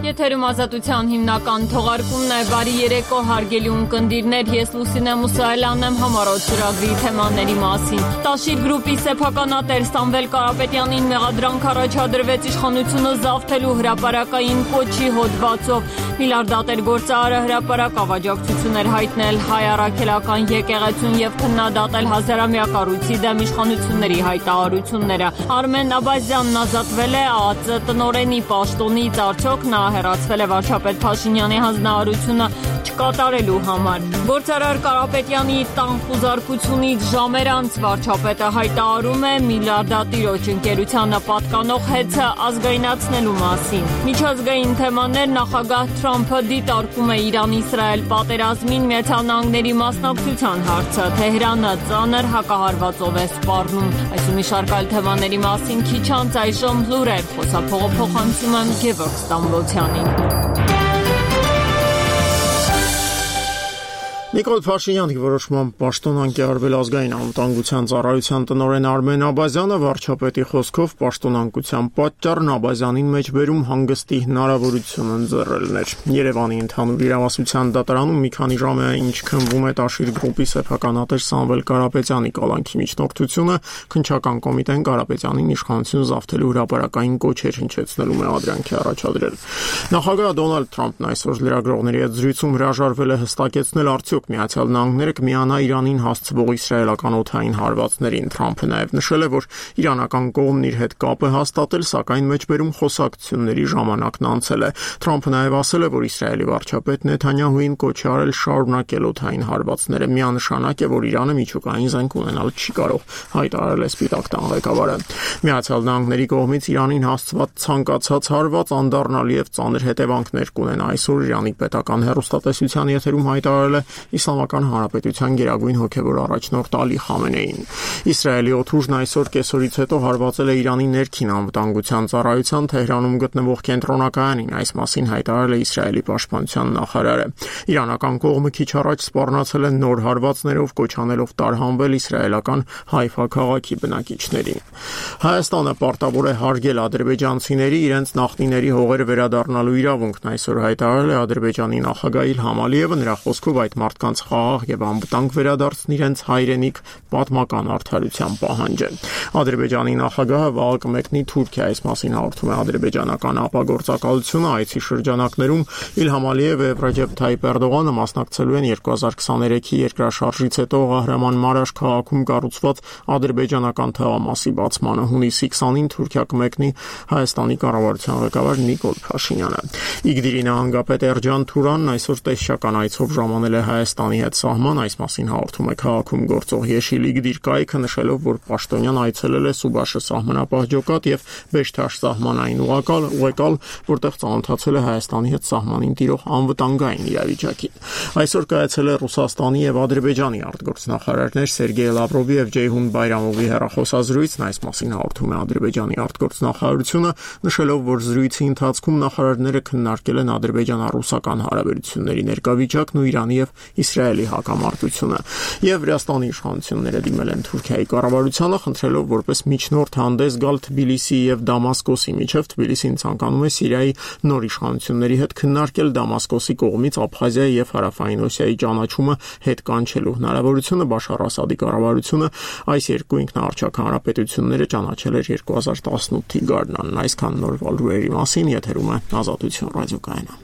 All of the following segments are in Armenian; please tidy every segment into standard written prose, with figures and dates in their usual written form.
Եթերում ազատության հիմնական թողարկումն է, բարի երեկո հարգելի ունկնդիրներ, ես Լուսինե Մուսայելյանն եմ համառոտ ծրագրի թեմաների մասին։ Տաշիր գրուպի սեփականատեր Սամվել Կարապետյանին մեղադրանք առաջադրվեց իշխանությունը զավթելու հրապարակային կոչի հոդվածով։ Միլիարդատեր գործարարը հրապարակ աջակցություն էր հայտնել հայ առաքելական եկեղեցուն եւ քննադատել հազարամյա կառույցի դեմ իշխանությունների հայտարարությունները։ Արմեն Աբազյանն ազատվել է ԱԱԾ տնօրենի պաշտոնից, արդյոք նա հեռացվել է վարչապետ Փաշինյանի հանձնարարությունը չկատարելու համար։ Գործարար Կարապետյանի տան խուզարկությունից ժամեր անց վարչապետը հայտարարում է միլիարդատիրոջ ընկերությանը պատկանող հեծը ազգայնացնելու մասին։ Միջազգային թեմաներ նախագահ Թրամփը դիտարկում է Իրան-Իսրայել պատերազմին, Միացյալ Նահանգների մասնակցության հարցը, Թեհրանը ծանր հակահարվածով է սպառնում։ Այսօր մի շարք այլ թեմաների մասին քիչ անց այժմ լուրեր, խոսափողը փոխանցում եմ Գևորգ Ստամբոլցյանին։ Նիկոլ Փաշինյանի որոշմամբ պաշտոնանկ է արվել ազգային անվտանգության ծառայության տնօրեն Արմեն Աբազյանը, վարչապետի խոսքով պաշտոնանկության պատճառն Աբազյանին մեջբերում հանգստի հնարավորություն ընձեռելն էր։ Երևանի ընդհանուր իրավասության դատարանում մի քանի ժամ է ինչ քննվում է Տաշիր գրուպի սեփականատեր Սամվել Կարապետյանի կալանքի միջնորդությունը, քննչական կոմիտեն Կարապետյանին իշխանություն զավթելու հրապարակային կոչեր հնչեցնելու մեղադրանքի առաջադրել։ Նախագահ Դոնալդ Թրամփն այսօր լրագրողների հետ զրույցում հրաժարվել է հստակեցնել արդյոք Միացյալ Նահանգները կմիանա Իրանին հասցվող իսրայելական օդային հարվածներին։ Թրամփը նաև նշել է, որ իրանական կողմն իր հետ կապ է հաստատել, սակայն մեջբերում խոսակցությունների ժամանակն անցել է։ Թրամփը նաև ասել է, որ Իսրայելի վարչապետ Նեթանյահուին կոչ է արել շարունակել օդային հարվածները։ Միանշանակ է, որ Իրանը միջուկային զենք ունենալ չի կարող, հայտարարել է Սպիտակ տան ղեկավարը։ Միացյալ Նահանգների կողմից Իրանին հասցված ցանկացած հարված անդառնալ եւ ծանր հետևանքներ կունենա։ Այսօր Իրանի պետական հեռուստատեսության եթերում հայտարարել է Իսլամական Հանրապետության գերագույն հոգևոր առաջնորդ Ալի Խամենեին։ Իսրայելի օդուժն այսօր կեսօրից հետո հարվածել է Իրանի ներքին անվտանգության ծառայության Թեհրանում գտնվող կենտրոնակայանին, այս մասին հայտարարել է Իսրայելի պաշտպանության նախարարը։ Իրանական կողմը քիչ առաջ սպառնացել է նոր հարվածներով, կոչ անելով տարհանվել իսրայելական Հայֆա քաղաքի բնակիչներին։ Հայաստանը պարտավոր է հարգել ադրբեջանցիների իրենց նախնիների հողերը վերադառնալու իրավունքն, այսօր հայտարարել է Ադրբեջանի նախագահ Իլհամ Ալիևը, նրա խոսքով այդ մարդկանց խաղաղ եւ անվտանգ վերադարձն իրենց հայրենիք պատմական արդարության պահանջ է։ Ադրբեջանի նախագահը վաղը կմեկնի Թուրքիա, այս մասին հաղորդում է ադրբեջանական ապագործակալությունը։ Այցի շրջանակներում Իլհամ Ալիևը եւ Ռեջեփ Թայիփ Էրդողանը մասնակցելու են 2023-ի երկրաշարժից հետո Ղահրաման Մարաշ քաղաքում կառուցված ադրբեջանական թաղամասի բացմանը։ Հունիսի 20-ին Թուրքիա կմեկնի Հայաստանի կառավարության ղեկավար Նիկոլ Փաշինյանը։ Իգդիրի նահանգապետ Էրջան Թուրանն այսօր տեսչական այցով ժամանել է Հայաստանի հետ սահման, այս մասին հաղորդում է քաղաքում գործող Եշիլ Իգդիր կայքը, նշելով, որ պաշտոնյան այցելել է Սուբաշը սահմանապահ ջոկատ եւ Բեշթաշ սահմանային ուղեկալ, որտեղ ծանոթացել է Հայաստանի հետ սահմանին տիրող անվտանգային իրավիճակին։ Այսօր կայացել է Ռուսաստանի եւ Ադրբեջանի արտգործնախարարներ Սերգեյ Լավրովի եւ Ջեյհուն Բայրամովի հեռախոսազրույցն, այս մասին հաղորդում է Ադրբեջանի արտգործնախարարությունը, նշելով, որ զրույցի ընթացքում նախարարները քննարկել են ադրբեջանա-ռուսական հարաբերությունների ներկայվիճակն ու Իրանի եւ Իսրայելի հակամարտությունը։ Եվ Վրաստանի իշխանությունները դիմել են Թուրքիայի կառավարությանը, խնդրելով որպես միջնորդ հանդես գալ Թբիլիսիի եւ Դամասկոսի միջև։ Թբիլիսին ցանկանում է Սիրիայի նոր իշխանությունների հետ քննարկել Դամասկոսի կողմից Աբխազիայի եւ Հարավային Օսիայի ճանաչումը հետ կանչելու հնարավորությունը։ Բաշար Ասադի կառավարությունը այս երկու ինքնաառչակ հանրապետությունները ճանաչել էր 2018-ի գարնանն։ Այսքան նոր լուրերի մասին եթերում է Ազատություն ռադիոկայանը։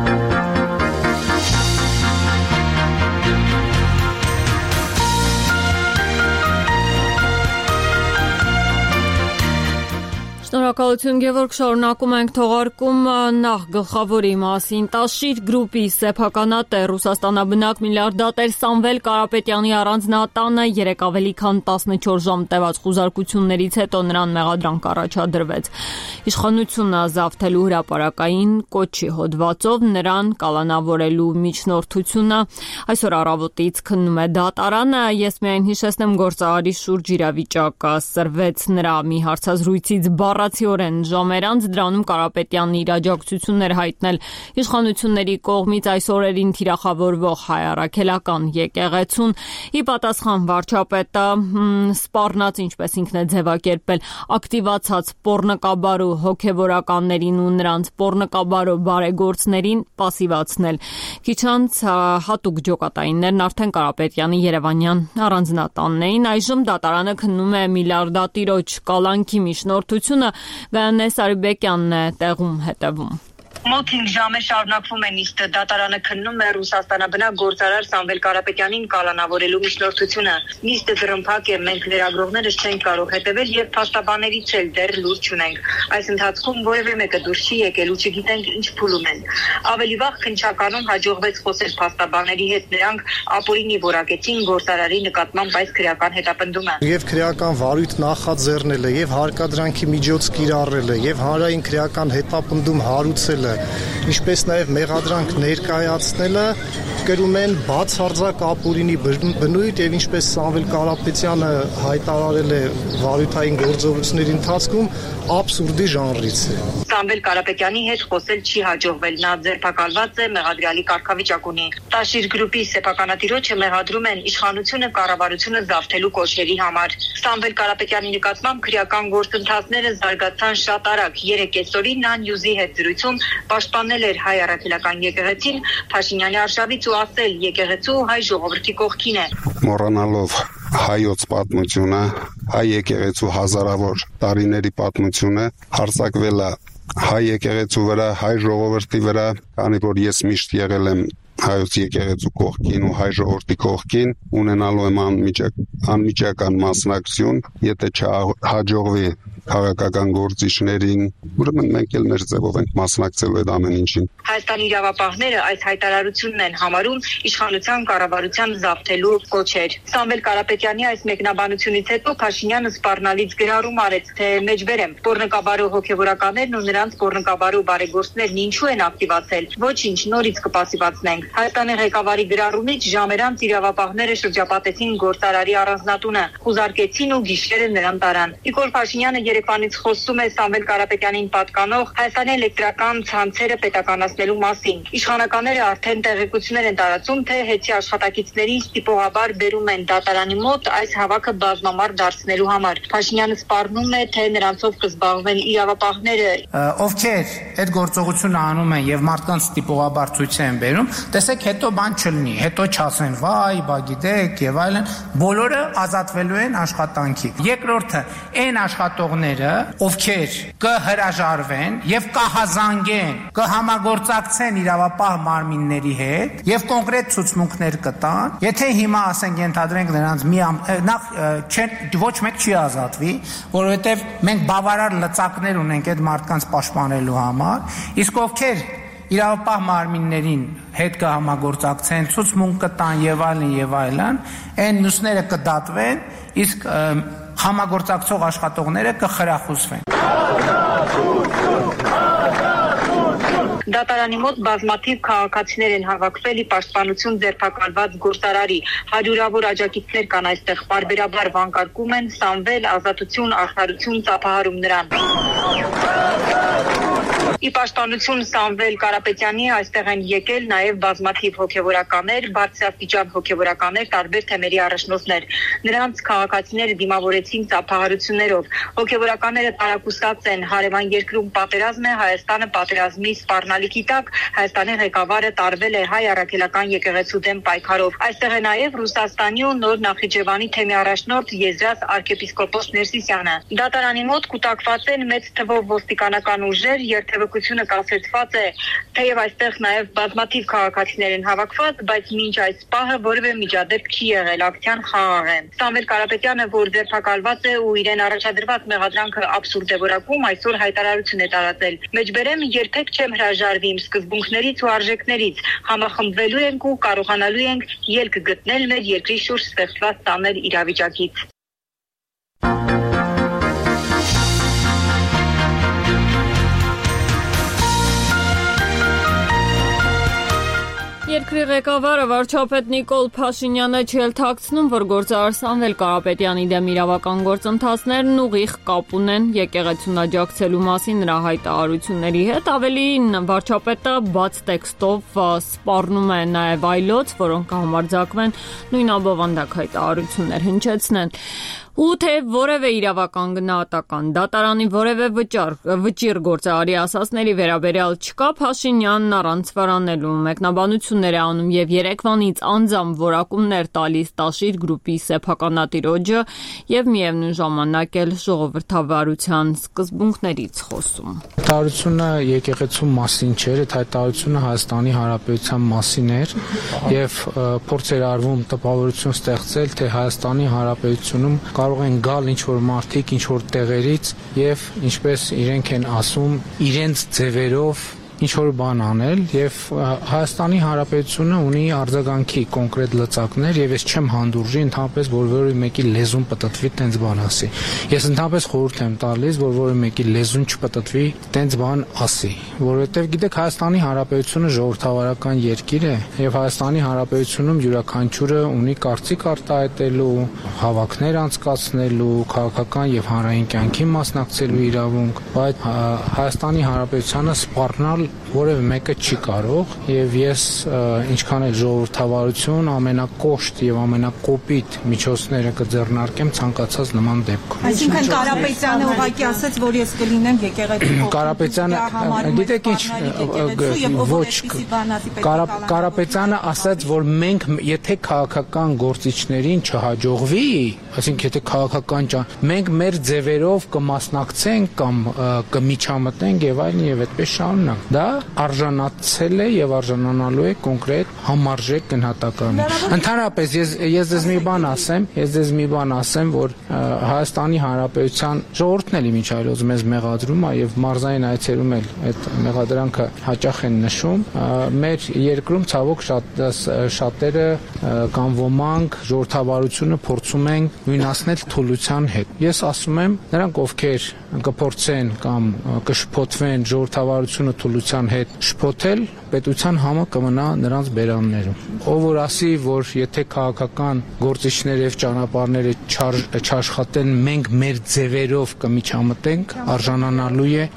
Շնորհակալություն Գևորգ, շարունակում ենք թողարկումը նախ գլխավորի մասին։ Տաշիր գրուպի սեփականատեր Ռուսաստանաբնակ միլիարդատեր Սամվել Կարապետյանի առանձնատանը երեկ ավելի քան 14 ժամ տևած խուզարկություններից հետո նրան մեղադրանք առաջադրվեց։ Իշխանությունը զավթելու հրապարակային կոչի հոդվածով նրան կալանավորելու միջնորդությունը այսօր առավոտից քննում է դատարանը։ Ես միայն հիշեցնեմ գործարարի շուրջ իրավիճակը սրվեց նրա մի հարցազրույցից բառացի ակցիորեն ժամեր անց դրանում Կարապետյանն իր աջակցություններ հայտնել իշխանությունների կողմից այս օրերին թիրախավորվող հայ առաքելական եկեղեցուն։ Ի պատասխան վարչապետը սպառնաց, ինչպես ինքն է ձևակերպել, ակտիվացած պոռնկաբարու հոգևորականներին ու նրանց պոռնկաբարու բարեգործներին պասիվացնել։ Քիչ անց հատուկ ջոկատայիններն արդեն Կարապետյանի երևանյան առանձնատանն էին։ Այժմ դատարանը քննում է միլիարդատիրոջ կալանքի միջնորդությունը, Գայանե Սարիբեկյանն է տեղում հետևում։ Մոտ 5 ժամ է շարունակվում է նիստը, դատարանը քննում է Ռուսաստանաբնակ գործարար Սամվել Կարապետյանին կալանավորելու միջնորդությունը։ Նիստը դրամփակ է, մենք լրագրողներս չենք կարող հետևել եւ փաստաբաններից էլ դեռ լուր չունենք։ Այս ընթացքում որևէ մեկը դուրս չի եկել ու չգիտենք ինչ փուլում են։ Ավելի վաղ քննչականում հաջողվեց խոսել փաստաբանների հետ, նրանք ապօրինի որակեցին գործարարի նկատմամբ այս քրեական հետապնդումը։ Եվ քրեական վարույթ նախաձեռնել է, եւ հարկադրանքի միջոց կիրառել է, եւ հանրային քրեական հետապնդում հարուցել է, ինչպես նաև մեղադրանք ներկայացնելը կրում են բացարձակ ապօրինի բնույթ եւ ինչպես Սամվել Կարապետյանը հայտարարել է վարույթային գործողությունների ընթացքում աբսուրդի ժանրից է։ Սամվել Կարապետյանի հետ խոսել չի հաջողվել, նա ձերբակալված է, մեղադրյալի կարգավիճակ ունի։ Տաշիր գրուպի սեփականատիրոջը մեղադրում են իշխանությունը կառավարությունը զավթելու կոչերի համար։ Սամվել Կարապետյանի նկատմամբ քրեական գործընթացները զարգացան շատ արագ։ 3 կեսօրին նա Նյուզի հետ զրույցում պաշտպանել էր հայ առաքելական եկեղեցին, Փաշինյանի արշավից ու ասել եկեղեցու հայ ժողովրդի կողքին է։ Մոռանալով հայոց պատմությունը, հայ եկեղեցու հազարավոր տարիների պատմությունը հարձակվել է հայ եկեղեցու վրա, հայ ժողովրդի վրա, քանի որ ես միշտ եղել եմ հայոց եկեղեցու կողքին ու հայ ժողովրդի կողքին, ունենալու եմ անմիջական մասնակցություն, եթե չհաջողվի քաղաքական գործիչներին, ուրեմն մենք էլ մեր ձևով ենք մասնակցելու այդ ամեն ինչին։ Հայաստանի իրավապահները այս հայտարարությունն են համարում իշխանության կառավարության զավթելու կոչեր։ Սամվել Կարապետյանի այս մեկնաբանությունից հետո Փաշինյանը սպառնալից գրառում արեց, թե մեջբերեմ պոռնկաբարու հոգևորականներն ու նրանց պոռնկաբարու բարեգործներն ինչու են ակտիվացել, ոչինչ, նորից կպասիվացնենք։ Հայաստանի ղեկավարի գրառումից ժամեր անց իրավապահները շրջապատեցին գործարարի առանձնատունը, խուզարկեցին ու գիշերը նրան տարան։ Նիկոլ Փաշինյանը Երևանից խոսում է Սամվել Կարապետյանին պատկանող Հայաստանի էլեկտրական ցանցերը պետականացնելու մասին։ Իշխանականները արդեն տեղեկություններ են տարածում, թե հետի աշխատակիցներին ստիպողաբար բերում են դատարանի մոտ այս հավաքը բազմամարդ դարձնելու համար։ Փաշինյանը սպառնում է, թե նրանցով կզբաղվեն իրավապահները, ովքեր այդ գործողությունը անում են եւ մարդկանց ստիպողաբար ցույց են բերում, տեսեք հետո բան չլինի, հետո չասեն վայ, բա գիտեք եւ այլն, բոլորը ազատվելու են աշխատանքի։ Երկրորդը, այն աշխատողները, ովքեր կհրաժարվեն եւ կհազանգեն, կհամագործակցեն իրավապահ մարմինների հետ եւ կոնկրետ ցուցմունքներ կտան, եթե հիմա ասենք ենթադրենք նրանց նախ ոչ մեկ չի ազատվի, որովհետեւ մենք բավարար լծակներ ունենք այդ մարդկանց պաշտպանելու համար, իսկ ովքեր իրավապահ մարմիններին հետ կհամագործակցեն, ցուցմունք կտան եւ այլն, այն մյուսները կդատվեն, իսկ համագործակցող աշխատողները կխրախուսվեն։ Դատարանի մոտ բազմաթիվ քաղաքացիներ են հավաքվել ի պաշտպանություն ձերբակալված գործարարի։ Հարյուրավոր աջակիցներ կան այստեղ, բարբերաբար վանկարկում են Սամվել, ազատություն, արդարություն, ծափահարում նրան։ Ի պաշտպանություն Սամվել Կարապետյանի այստեղ են եկել նաև բազմաթիվ հոգևորականներ, բարձրաստիճան հոգևորականներ, տարբեր թեմերի առաջնորդներ։ Նրանց քաղաքացիները դիմավորեցին ծափահարություններով։ Հոգևորականները տարակուսած են, հարևան երկրում պատերազմ է, Հայաստանը պատերազմի սպառնալիքի տակ, Հայաստանի ղեկավարը տարվել է հայ առաքելական եկեղեցու դեմ պայքարով։ Այստեղ է նաև Ռուսաստանի ու Նոր Նախիջևանի թեմի առաջնորդ Եզրաս arczepiskopos Ներսիսյանը։ Դատարանի մոտ կուտակված են մեծ թվով ոստիկանական ուժեր, երթևեկությունը կասեցված է, թեև այստեղ նաև բազմաթիվ քաղաքացիներ են հավաքված, բայց մինչ այս պահը որևէ միջադեպ չի եղել, ակցիան խաղաղ է։ Սամվել Կարապետյանը, որ ձերբակալված է ու իրեն առաջադրված մեղադրանքը աբսուրդ է որակում, այսօր հայտարարություն է տարածել։ Մեջբերեմ երբեք չեմ հրաժարվի իմ սկզբունքներից ու արժեքներից, համախմբվելու ենք ու կարողանալու ենք ելք գտնել մեր երկրի շուրջ ստեղծված ծանր իրավիճակից։ Երկրի Երկրի ղեկավարը վարչապետ Նիկոլ Փաշինյանը չելթակցնում, որ գործարար Սամվել Կարապետյանի դեմ իրավական գործընթացներն ուղիղ կապ ունեն եկեղեցուն աջակցելու մասին նրա հայտարարությունների հետ։ Ավելին, վարչապետը բաց տեքստով սպառնում է նաև այլոց, որոնք կհամարձակվեն նույն ամբողջակ հայտարարություններ հնչեցնեն։ Ու թե որևէ իրավական գնահատական դատարանի որևէ վճիռ գործարարի ասածների վերաբերյալ չկա, Փաշինյանն առանց վարանելու մեկնաբանություններ է անում եւ երեկվանից անձամբ որակումներ տալիս Տաշիր գրուպի սեփականատիրոջը եւ միևնույն ժամանակ էլ ժողովրդավարության սկզբունքներից խոսում։ Հայտարարությունը եկեղեցու մասին չէր, այդ հայտարարությունը Հայաստանի Հանրապետության մասին էր եւ փորձ էր արվում տպավորություն ստեղծել, թե Հայաստանի Հանրապետությունում կարող են գալ ինչ-որ մարդիկ ինչ-որ տեղերից եւ ինչպես իրենք են ասում, իրենց ձևերով ինչ-որ բան անել եւ Հայաստանի Հանրապետությունը ունի արձագանքի կոնկրետ լծակներ եւ ես չեմ հանդուրժի ընդհանրապես որ մեկի լեզուն պտտվի տենց բան ասի։ Ես ընդհանրապես խորհուրդ եմ տալիս, որ մեկի լեզուն չպտտվի տենց բան ասի, որովհետեւ գիտեք Հայաստանի Հանրապետությունը ժողովրդավարական երկիր է եւ Հայաստանի Հանրապետությունում յուրաքանչյուրը ունի կարծիք արտահայտելու, հավաքներ անցկացնելու, քաղաքական եւ հանրային կյանքի մասնակցելու իրավունք, բայց Հայաստանի Հանրապետությանը սպառնալ որևէ մեկը չի կարող եւ ես ինչքան էլ ժողովրդավարություն ամենակոշտ եւ ամենակոպիտ միջոցները կձեռնարկեմ ցանկացած նման դեպքում։ Այսինքն Կարապետյանը ուղղակի ասաց, որ ես կլինեմ եկեղեցու Կարապետյանը գիտեք ինչ ոչ Կարապետյանը ասաց, որ մենք եթե քաղաքական գործիչներին չհաջողվի, այսինքն եթե քաղաքական մենք մեր ձևերով կմասնակցենք կամ կմիջամտնենք եւ այլն եւ այդպես շարունակ։ Դա արժանացել է եւ արժանանալու է կոնկրետ համարժեք գնահատականի։ Ընդհանրապես ես ձեզ մի բան ասեմ, որ Հայաստանի Հանրապետության ժողովուրդն էլ ինչ այլոց մեզ մեղադրում է եւ մարզային այցերում էլ այդ մեղադրանքը հաճախ են նշում։ Մեր երկրում ցավոք շատերը կամ ոմանք ժողովրդավարությունը փորձում են նույնացնել թուլության հետ։ Ես ասում եմ, նրանք ովքեր կփորձեն կամ կշփոթվեն ժողովրդավարությունը թուլության հետ շփոթել, պետության համը կմնա նրանց բերաններում։ Ով որ ասի, որ եթե քաղաքական գործիչները եւ ճանապարհները չաշխատեն, մենք մեր ձևերով կմիջամտենք, արժանանալու է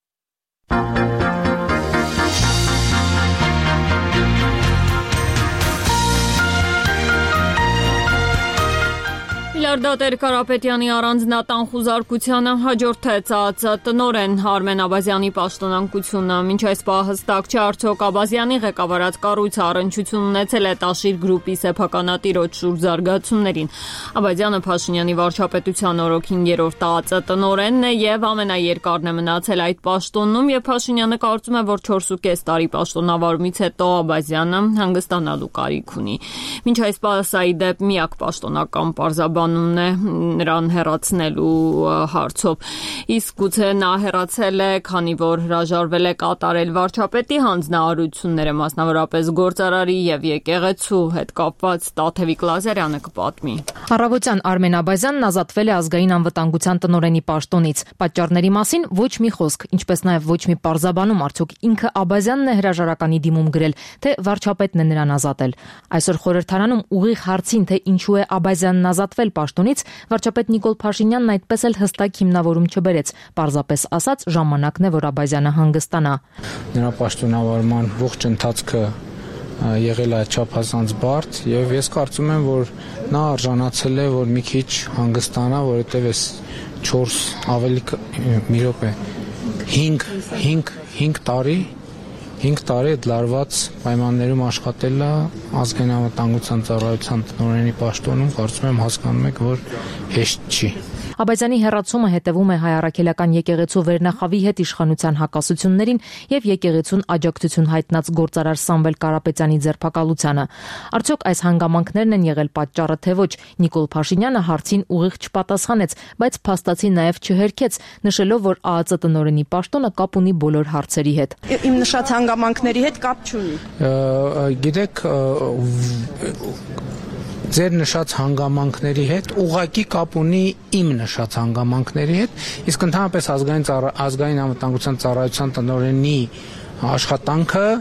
Միլիարդատեր Կարապետյանի առանձնատան խուզարկությանը հաջորդեց ԱԱԾ տնօրեն Արմեն Աբազյանի պաշտոնանկությունը։ Մինչ այս պահ հստակ չէ արդյոք Աբազյանի ղեկավարած կառույցը առնչություն ունեցել է Տաշիր գրուպի սեփականատիրոջ շուրջ զարգացումներին։ Աբազյանը Փաշինյանի վարչապետության օրոքին 3-րդ ԱԱԾ տնօրենն է եւ ամենաերկարն է մնացել այդ պաշտոնում եւ Փաշինյանը կարծում է, որ 4.5 տարի պաշտոնավարումից հետո Աբազյանը հանգստանալու կարիք ունի։ Մինչ այս պահ սա ի դեպ միակ պաշտոնական պարզաբանումն է նրան հեռացնելու հարցով։ Իսկ գուցե նա հեռացել է, քանի որ հրաժարվել է կատարել վարչապետի հանձնարարությունները, մասնավորապես գործարարի եւ եկեղեցու հետ կապված Տաթևիկ Լազարյանը կպատմի։ Առավոտյան Արմեն Աբազյանն ազատվել է ազգային անվտանգության տնօրենի պաշտոնից։ Պատճառների մասին ոչ մի խոսք, ինչպես նաեւ ոչ մի պարզաբանում, արդյոք ինքը Աբազյանն է հրաժարականի դիմում գրել, թե վարչապետն է նրան ազատել։ Այսօր խորհրդարանում ուղիղ հարցին, թե ինչու է Աբազյանն ազատվել պաշտոնից, վարչապետ Նիկոլ Փաշինյանն այդպես էլ հստակ հիմնավորում չբերեց։ Պարզապես ասաց, ժամանակն է, որ Աբազյանը հանգստանա։ Նրա պաշտոնավարման ողջ ընթացքը եղել է չափազանց բարդ եւ ես կարծում եմ, որ նա արժանացել է, որ մի քիչ հանգստանա, որովհետեւ այս 4 ավելի մի րոպե 5 տարի այդ լարված պայմաններում աշխատելը ազգային անվտանգության ծառայության տնօրենի պաշտոնում, կարծում եմ հասկանում եք, որ հեշտ չի։ Աբազյանի հեռացումը հետևում է հայ առաքելական եկեղեցու վերնախավի հետ իշխանության հակասություններին եւ եկեղեցուն աջակցություն հայտնած գործարար Սամվել Կարապետյանի ձերբակալությանը։ Արդյոք այս հանգամանքներն են եղել պատճառը, թե ոչ։ Նիկոլ Փաշինյանը հարցին ուղիղ չպատասխանեց, բայց փաստացի նաեւ չհերքեց, նշելով, որ ԱԱԾ տնօրենի պաշտոնը կապ ունի բոլոր հարցերի հետ։ Իմ նշած հանգամանքների հետ կապ չունի։ Գիտեք, ձեր նշած հանգամանքների հետ ուղղակի կապ ունի իմ նշած հանգամանքների հետ, իսկ ընդհանրապես ազգային անվտանգության ծառայության տնօրենի աշխատանքը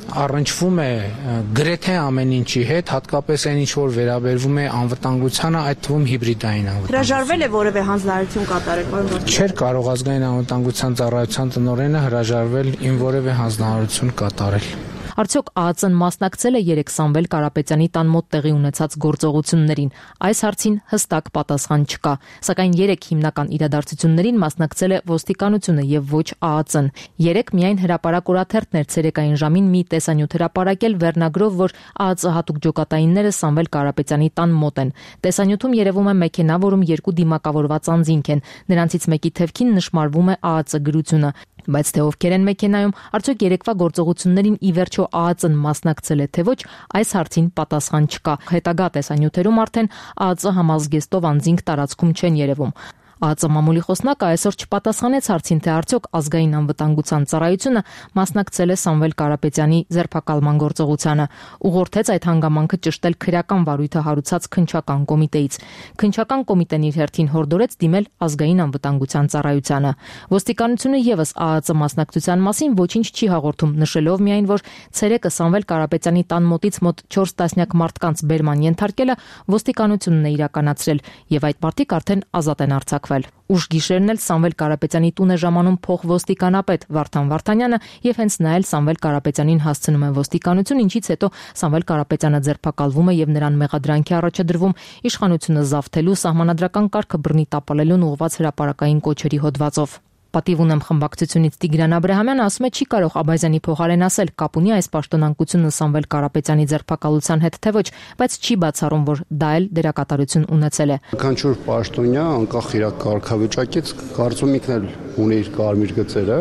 առնչվում է գրեթե ամեն ինչի հետ, հատկապես այն ինչ որ վերաբերվում է անվտանգությանը, այդ թվում հիբրիդային անվտանգություն։ Հրաժարվել է որևէ հանձնարարություն կատարել, պարոն Վարդանյան։ Չէր կարող ազգային անվտանգության ծառայության տնօրենը հրաժարվել ին որևէ հանձնարարություն կատարել։ Արդյոք ԱԱԾ-ն մասնակցել է 3 Սամվել Կարապետյանի տան մոտ տեղի ունեցած գործողություններին։ Այս հարցին հստակ պատասխան չկա, սակայն 3 հիմնական իրադարձություններին մասնակցել է ոստիկանությունը եւ ոչ ԱԱԾ-ն։ 3 միայն հրապարակ օրաթերթն էր ցերեկային ժամին մի տեսանյութ հրապարակել վերնագրով, որ ԱԱԾ հատուկ ջոկատայինները Սամվել Կարապետյանի տան մոտ են։ Տեսանյութում երևում է մեքենա, որում 2 դիմակավորված անձինք են։ Նրանցից մեկի թևքին նշմարվում է ԱԱԾ գրությունը։ Բայց թե ովքեր են մեքենայում, արդյոք երեկվա գործողություններին ի վերջո ԱԱԾ-ն մասնակցել է թե ոչ, այս հարցին պատասխան չկա։ Հետագա տեսանյութերում արդեն ԱԱԾ համազգեստով անձինք տարածքում չեն երևում։ ԱԱԾ մամուլի խոսնակը այսօր չպատասխանեց հարցին, թե արդյոք ազգային անվտանգության ծառայությունը մասնակցել է Սամվել Կարապետյանի ձերբակալման գործողությանը։ Ուղղորդեց այդ հանգամանքը ճշտել քրեական վարույթը հարուցած քննչական կոմիտեից։ Քննչական կոմիտեն իր հերթին հորդորեց դիմել ազգային անվտանգության ծառայությանը։ Ոստիկանությունը եւս ԱԱԾ մասնակցության մասին ոչինչ չի հաղորդում, նշելով միայն, որ ցերեկը Սամվել Կարապետյանի տան մոտից մոտ 4 տասնյակ մարդկանց բերման ենթարկելը ոստիկանությունն է իրականացրել, եւ այդ մարդիկ արդեն ազատ են արձակվել։ Ուշ գիշերն էլ Սամվել Կարապետյանի տուն է ժամանում փոխոստիկանապետ Վարդան Վարդանյանը եւ հենց նա էլ Սամվել Կարապետյանին հասցնում է ոստիկանություն, ինչից հետո Սամվել Կարապետյանը ձերբակալվում է եւ նրան մեղադրանքի առաջադրվում իշխանությունը զավթելու, սահմանադրական կարգը բռնի տապալելուն ուղղված հրապարակային կոչերի հոդվածով։ Պատիվ ունեմ խմբակցությունից Տիգրան Աբրահամյանը ասում է չի կարող Աբազյանի փոխարեն ասել կապ ունի այս պաշտոնանկությունը Սամվել Կարապետյանի ձերբակալության հետ թե ոչ, բայց չի բացառում, որ դա էլ դերակատարություն ունեցել է։ Կանչուր պաշտոնյա անկախ իր կարգավիճակից կարծում ինքն էլ ունի իր կարմիր գծերը։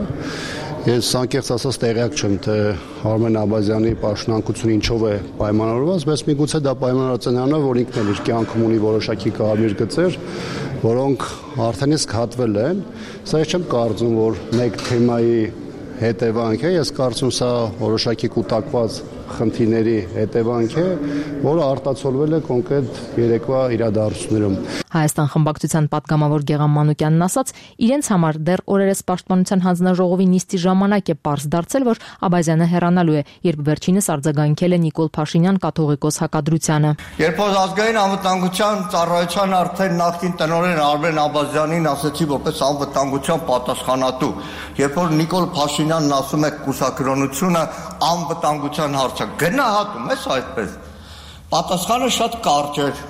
Ես անկեղծ ասած տեղյակ չեմ, թե Արմեն Աբազյանի պաշտոնանկությունը ինչով է պայմանավորված, բայց միգուցե դա պայմանավորված է նրանով, որ ինքն էլ իր կյանքում ունի որոշակի կարմիր գծեր, որոնք արդեն իսկ հատվել են։ Սա ես չեմ կարծում, որ մեկ թեմայի հետևանք է, ես կարծում սա որոշակի կուտակված խնդիրների հետևանք է, որը արտացոլվել է կոնկրետ երեկվա իրադարձություններում։ Հայաստան խմբակցության պատգամավոր Գեգամ Մանուկյանն ասաց, իրենց համար դեռ օրերս պաշտպանության հանձնաժողովի նիստի ժամանակ է պարզ դարձել, որ Աբազյանը հեռանալու է, երբ վերջինս արձագանքել է Նիկոլ Փաշինյան կաթողիկոս հակադրությանը։ Երբ որ ազգային անվտանգության ծառայության արդեն նախկին տնօրեն Արմեն Աբազյանին ասեցի որպես անվտանգության պատասխանատու, երբ որ Նիկոլ Փաշինյանն ասում է կուսակրոնությունը անվտանգության հարց գնահատում ես այդպես։ Պատասխանը շատ կարճ էր։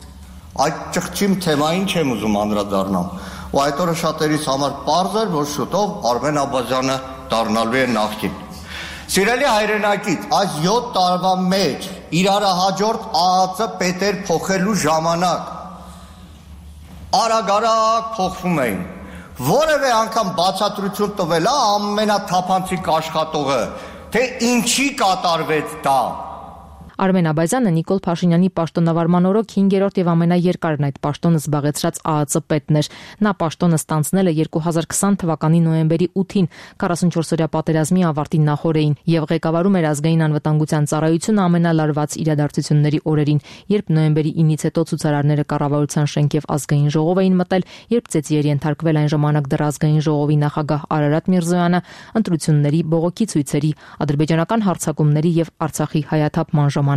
Այդ ճղճիմ թեմային չեմ ուզում անդրադառնալ։ Ու այդ օրը շատերիս համար պարզ էր, որ շուտով Արմեն Աբազյանը դառնալու է նախկին։ Սիրելի հայրենակից, այս 7 տարվա մեջ իրարահաջորդ ԱԱԾ պետեր փոխելու ժամանակ արագ փոխվում էին։ Որևէ անգամ բացատրություն տվել է ամենաթափանցիկ աշխատողը, թե ինչի կատարվեց դա։ Արմեն Աբազյանը Նիկոլ Փաշինյանի պաշտոնավարման օրոք 5-րդ եւ ամենաերկարն այդ պաշտոնը զբաղեցրած ԱԱԾ պետն էր։ Նա պաշտոնը ստանձնել է 2020 թվականի նոյեմբերի 8-ին 44-օրյա պատերազմի ավարտի նախօրեին եւ ղեկավարում էր ազգային անվտանգության ծառայությունը ամենալարված իրադարձությունների օրերին, երբ նոյեմբերի 9-ից հետո ցուցարարները կառավարության շենք եւ ազգային ժողով էին մտել, երբ ծեծի ենթարկվել այն ժամանակ դեռ ազգային ժողովի նախագահ Արարատ Միրզոյանը, ընտրությունների, բողոքի ցույցերի, ադրբեջանական հարձակումների եւ Արցախի հայաթափման ժամանակ։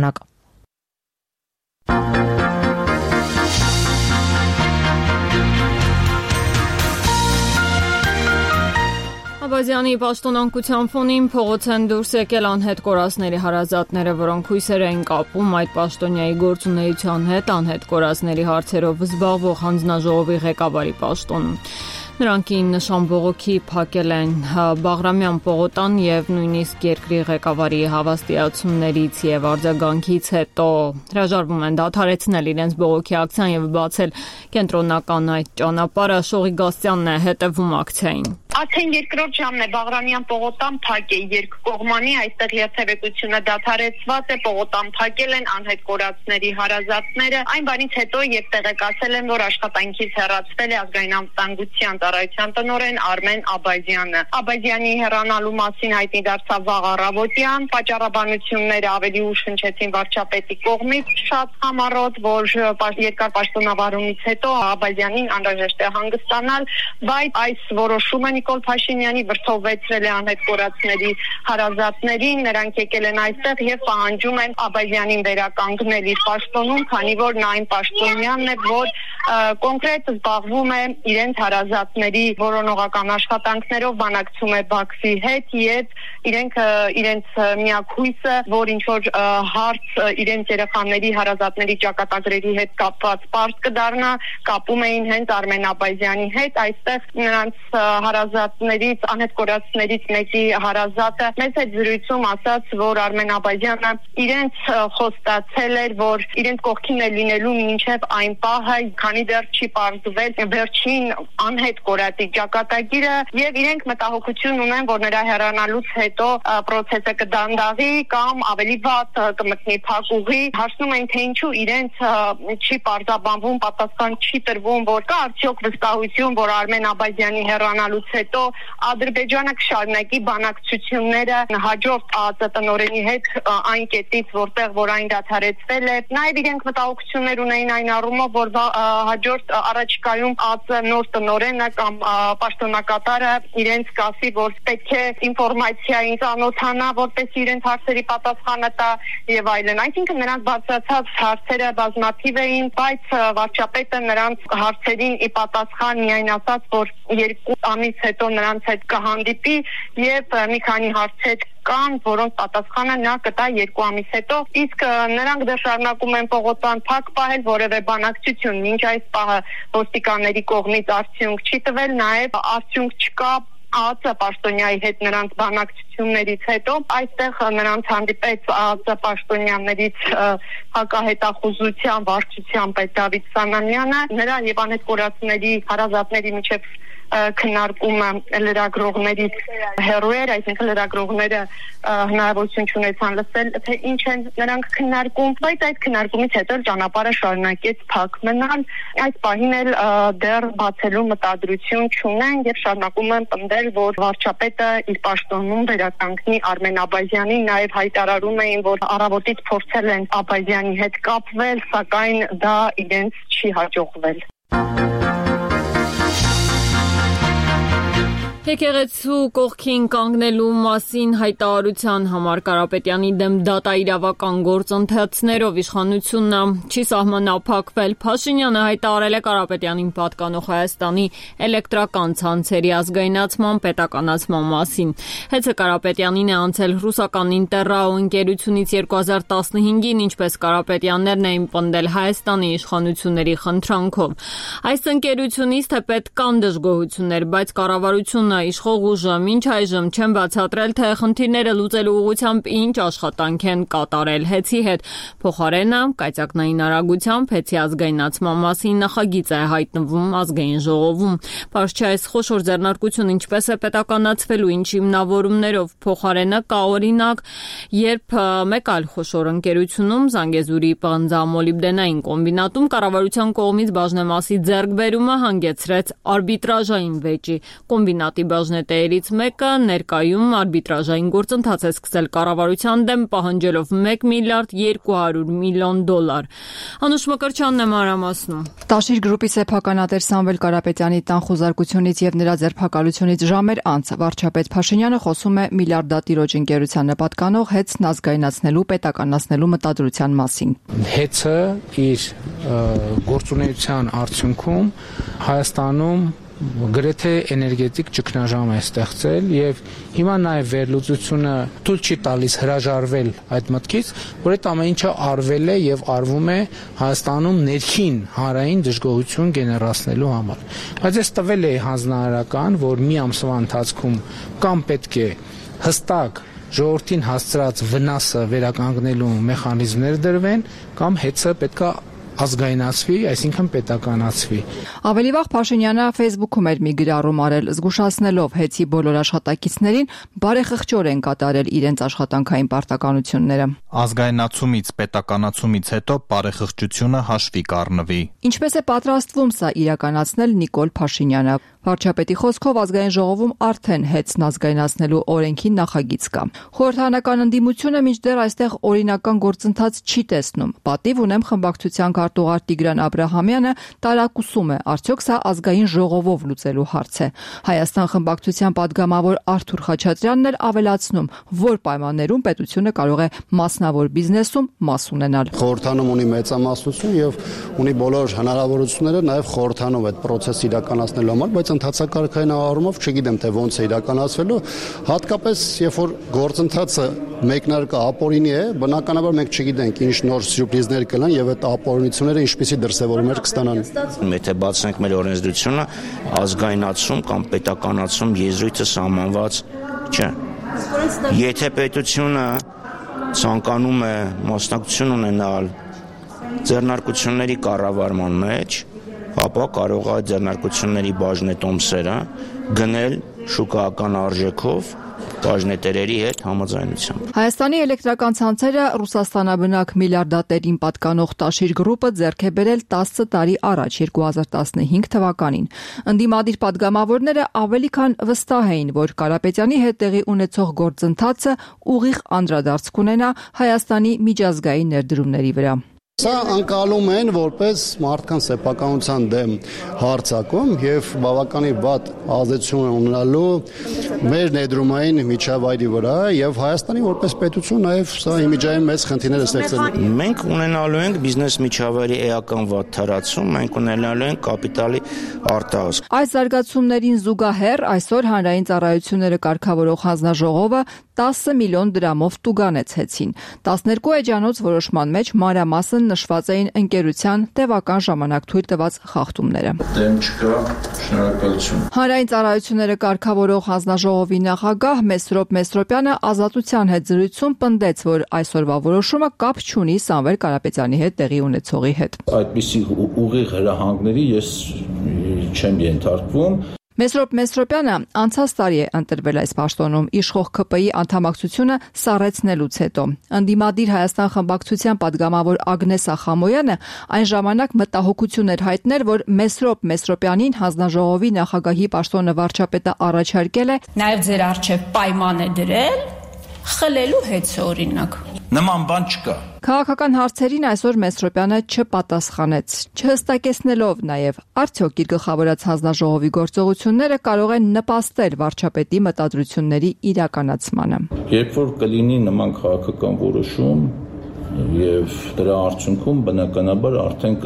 Աբազյանի պաշտոնանկության ֆոնին փողոց են դուրս եկել անհետ կորածների հարազատները, որոնք հույսեր էին կապում այդ պաշտոնյայի գործունեության հետ անհետ կորածների հարցերով զբաղվող հանձնաժողովի ղեկավարի պաշտոնում։ Նրանք նշան բողոքի փակել են Բաղրամյան պողոտան եւ նույնիսկ երկրի ղեկավարի հավաստիացումներից եւ արձագանքից հետո հրաժարվում են դադարեցնել իրենց բողոքի ակցիան եւ բացել կենտրոնական այդ ճանապարհը։ Շողի Գասյանն է հետևում ակցիային։ Արդեն երկրորդ ժամն է Բաղրամյան պողոտան փակ է, երկկողմանի այստեղ երթևեկությունը դադարեցված է, պողոտան փակել են անհետ կորածների հարազատները, այն բանից հետո եւ տեղեկացել են, որ աշխատանքից հեռացվել է ազգային անվտանգության ծառայության տնօրեն Արմեն Աբազյանը։ Աբազյանի հեռանալու մասին հայտնի դարձավ վաղ առավոտյան, պատճառաբանությունները ավելի ուշ հնչեցին վարչապետի կողմից, շատ համառոտ, որ երկար պաշտոնավարումից հետո Աբազյանին անհրաժեշտ է հանգստանալ, բայց այս որոշումը Նիկոլ Փաշինյանի վրթովվեցրել է անհետ կորածների հարազատներին, նրանք եկել են այստեղ եւ պահանջում են Աբազյանին վերականգնել իր պաշտոնում, քանի որ նա այն պաշտոնյանն է, որ կոնկրետ զբաղվում է իրենց հարազատների որոնողական աշխատանքներով, բանակցում է Բաքվի հետ եւ իրենց միակ հույսը, որ ինչ որ հարց իրենց երեխաների հարազատների ճակատագրերի հետ կապված պարզ կդառնա, կապում էին հենց Արմեն Աբազյանի հետ, այստեղ նրանց հարազատներից, անհետ կորածներից մեկի հարազատը մեծ հետ զրույցում ասաց, որ Արմեն Աբազյանը իրենց խոստացել էր, որ իրենց կողքին է լինելու մինչև այն պահը, քանի դեռ չի պարզվել վերջին անհետ կորածի ճակատագիրը եւ իրենք մտահոգություն ունեն, որ նրա հեռանալուց հետո process-ը կդանդաղի կամ ավելի վատ կմտնի փակուղի, հարցնում են թե ինչու իրենց չի պարզաբանվում, պատասխան չի տրվում, որ կա արդյոք վստահություն, որ Արմեն Աբազյանի հեռանալուց հետո Ադրբեջանը կշարունակի բանակցությունները հաջորդ ԱԱԾ տնօրենի հետ այն կետից, որտեղ որ այն դադարեցվել է։ Նաեւ իրենք մտահոգություններ ունեին այն առումով, որ հաջորդ առաջիկայում ԱԱԾ նոր տնօրենը կամ պաշտոնակատարը իրենց կասի, որ պետք է ինֆորմացիային ծանոթանա, որպես իրենց հարցերի պատասխանը տա եւ այլն։ Այսինքն նրանց բացացած հարցերը բազմաթիվ էին, բայց վարչապետը նրանց հարցերին ի պատասխան միայն ասաց, որ 2 ամիս հետո նրանց հետ կհանդիպի եւ մի քանի հարցեր կան, որոնց պատասխանը նա կտա 2 ամիս հետո, իսկ նրանք դեռ շարունակում են Պողոտան փակ պահել, որևէ բանակցություն մինչ այս պահը ոստիկանների կողմից արդյունք չի տվել, նաև արդյունք չկա ԱԱԾ պաշտոնյայի հետ նրանց բանակցություններից հետո այստեղ նրանց հանդիպեց ԱԱԾ պաշտոնյաներից հակահետախուզության վարչության պետ Դավիթ Սանանյանը, նրա եւ անհետ կորածների հարազատների միջև քննարկումը լրագրողներից հեռու էր, այսինքն լրագրողները հնարավորություն չունեցան լսել, թե ինչ են նրանք քննարկում, բայց այդ քննարկումից հետո ճանապարհը շարունակեց փակ մնալ, այս պահին էլ դեռ բացելու մտադրություն չունեն եւ շարունակում են պնդել, որ վարչապետը իր պաշտոնում վերականգնի Արմեն Աբազյանին, նաեւ հայտարարում էին, որ առավոտից փորձել են Աբազյանի հետ կապվել, սակայն դա իրենց չի հաջողվել։ Եկեղեցու կողքին կանգնելու մասին հայտարարության համար Կարապետյանի դեմ դատաիրավական գործընթացներով իշխանությունը չի սահմանափակվել։ Փաշինյանը հայտարարել է Կարապետյանին պատկանող Հայաստանի էլեկտրական ցանցերի ազգայնացման պետականացման մասին։ Հեծը Կարապետյանին է անցել ռուսական Ինտերրաո ընկերությունից 2015-ին, ինչպես Կարապետյաններն էին պնդել Հայաստանի իշխանությունների խնդրանքով։ Այս ընկերությունից թե պետք կան դժգոհություններ, բայց կառավարությունը իշխող ուժը մինչ այժմ չեն բացատրել, թե խնդիրները լուծելու ուղղությամբ ինչ աշխատանք են կատարել Հեցի հետ։ Փոխարենը կայծակնային արագությամբ Հեցի ազգայնացման մասին նախագիծ է հայտնվում ազգային ժողովում։ Պարզ չէ այս խոշոր ձեռնարկությունը ինչպես է պետականացվելու, ինչ հիմնավորումներով։ Փոխարենը կա օրինակ, երբ մեկ այլ խոշոր ընկերությունում Զանգեզուրի պղնձամոլիբդենային կոմբինատում կառավարության կողմից բաժնեմասի ձեռքբերումը հանգեցրեց արբիտրաժային վեճի։ Կոմբինատի բաժնետերից մեկը ներկայում արբիտրաժային գործընթաց է սկսել կառավարության դեմ, պահանջելով $1 միլիարդ 200 միլիոն։ Անուշ Մկրտչյանն է մանրամասնում։ Տաշիր գրուպի սեփականատեր Սամվել Կարապետյանի տան խոզարկությունից եւ նրա ձերբակալությունից ժամեր անց վարչապետ Փաշինյանը խոսում է միլիարդատիրոջ ընկերությանը պատկանող ՀԵՑ-ն ազգայնացնելու, պետականացնելու մտադրության մասին։ ՀԵՑ-ը իր գործունեության արդյունքում Հայաստանում գրեթե էներգետիկ ճգնաժամ է ստեղծել եւ հիմա նաեւ վերլուծությունը թույլ չի տալիս հրաժարվել այդ մտքից, որ այդ ամեն ինչը արվել է եւ արվում է Հայաստանում ներքին հանրային դժգոհություն գեներացնելու համար։ Բայց ես տվել է հանձնարարական, որ մի ամսվա ընթացքում կամ պետք է հստակ ժողովրդին հասցրած վնասը վերականգնելու մեխանիզմներ դրվեն, կամ ՀԵՑ-ը պետք է ազգայնացվի, այսինքն պետականացվի։ Ավելի վաղ Փաշինյանը Facebook-ում էր մի գրառում արել, զգուշացնելով ՀԵՑ-ի բոլոր աշխատակիցներին բարեխղճոր են կատարել իրենց աշխատանքային պարտականությունները։ Ազգայնացումից, պետականացումից հետո բարեխղճությունը հաշվի կառնվի։ Ինչպես է պատրաստվում սա իրականացնել Նիկոլ Փաշինյանը։ Վարչապետի խոսքով ազգային ժողովում արդեն հեծն ազգայնացնելու օրենքի նախագիծ կա։ Խորհրդարանական ընդդիմությունը մինչդեռ այստեղ օրինական գործընթաց չի տեսնում։ Պատիվ ունեմ խմբակցության քարտուղար Տիգրան Աբրահամյանը տարակուսում է, արդյոք սա ազգային ժողովով լուծելու հարց է։ Հայաստան խմբակցության падգամավոր Արթուր Խաչատրյանն էլ ավելացնում, որ պայմաններում պետությունը կարող է մասնավոր բիզնեսում մաս ունենալ։ Խորհրդանում ունի մեծամասնություն եւ ունի բոլոր հնարավորությունները նաեւ խորհրդանում այդ process-ը իրականացնելու համար, բայց ընդհանրակարգային առումով չգիտեմ թե ոնց է իրականացվելու, հատկապես երբ որ գործընթացը մեկնարկը ապօրինի է, բնականաբար մենք չգիտենք ինչ նոր սյուրպրիզներ կլան եւ այդ ապօրինությունները ինչպիսի դրսեւորումներ կստանան։ Եթե բացենք մեր օրենսդրությունը, ազգայնացում կամ պետականացում եզրույթը սահմանված չէ։ Եթե պետությունը ցանկանում է մասնակցություն ունենալ ձեռնարկությունների կառավարման մեջ, ապա կարող է ձեռնարկությունների բաժնետոմսերը գնել շուկայական արժեքով բաժնետերերի հետ համաձայնությամբ։ Հայաստանի էլեկտրական ցանցերը Ռուսաստանաբնակ միլիարդատերին պատկանող Տաշիր գրուպը ձեռք է բերել 10 տարի առաջ 2015 թվականին։ Ընդդիմադիր падգամավորները ավելի քան վստահ էին, որ Կարապետյանի հետ տեղի ունեցող գործընթացը ուղիղ անդրադարձ կունենա Հայաստանի միջազգային ներդրումների վրա։ Սա անցալում են որպես մարդկանց սեփականության դեմ հարձակում եւ բավականին վատ ազդեցություն ունենալու մեր ներդրումային միջավայրի վրա եւ Հայաստանի որպես պետություն նաեւ սա իմիջային մեծ խնդիրներ է ստեղծելու։ Մենք ունենալու ենք բիզնես միջավայրի էական վատ թարացում, մենք ունենալու ենք կապիտալի արտահոսք։ Այս զարգացումներին զուգահեռ այսօր հանրային ծառայությունները կարգավորող հանձնաժողովը 10 միլիոն դրամով տուգանեց հեծին։ 12 էջանոց որոշման մեջ մանրամասն նշված էին ընկերության տևական ժամանակ թույլ տված խախտումները։ Դեմ չկա, շնորհակալություն։ Հանրային ծառայությունները կարգավորող հանձնաժողովի նախագահ Մեսրոպ Մեսրոպյանը Ազատության հետ զրույցում պնդեց, որ այսօրվա որոշումը կապ չունի Սամվել Կարապետյանի հետ տեղի ունեցողի հետ։ Այդպիսի ուղիղ հրահանգների ես չեմ ենթարկվում։ Մեսրոպ Մեսրոպյանը անցած տարի է ընտրվել այս պաշտոնում իշխող ԿՊ-ի անդամակցությունը սառեցնելուց հետո։ Ընդդիմադիր Հայաստան խմբակցության падգամավոր Ագնես Ախամոյանը այն ժամանակ մտահոգություն էր հայտնել, որ Մեսրոպ Մեսրոպյանին հանձնաժողովի նախագահի պաշտոնը վարչապետը առաջարկել է նաև ձեր արչև պայման է դրել խլելու հետ օրինակ։ Նման բան չկա։ Քաղաքական հարցերին այսօր Մեսրոպյանը չպատասխանեց, չհստակեցնելով նաև արդյոք իր գլխավորած հանձնաժողովի գործողությունները կարող են նպաստել վարչապետի մտադրությունների իրականացմանը։ Երբ որ կլինի նման քաղաքական որոշում եւ դրա արդյունքում բնականաբար արդեն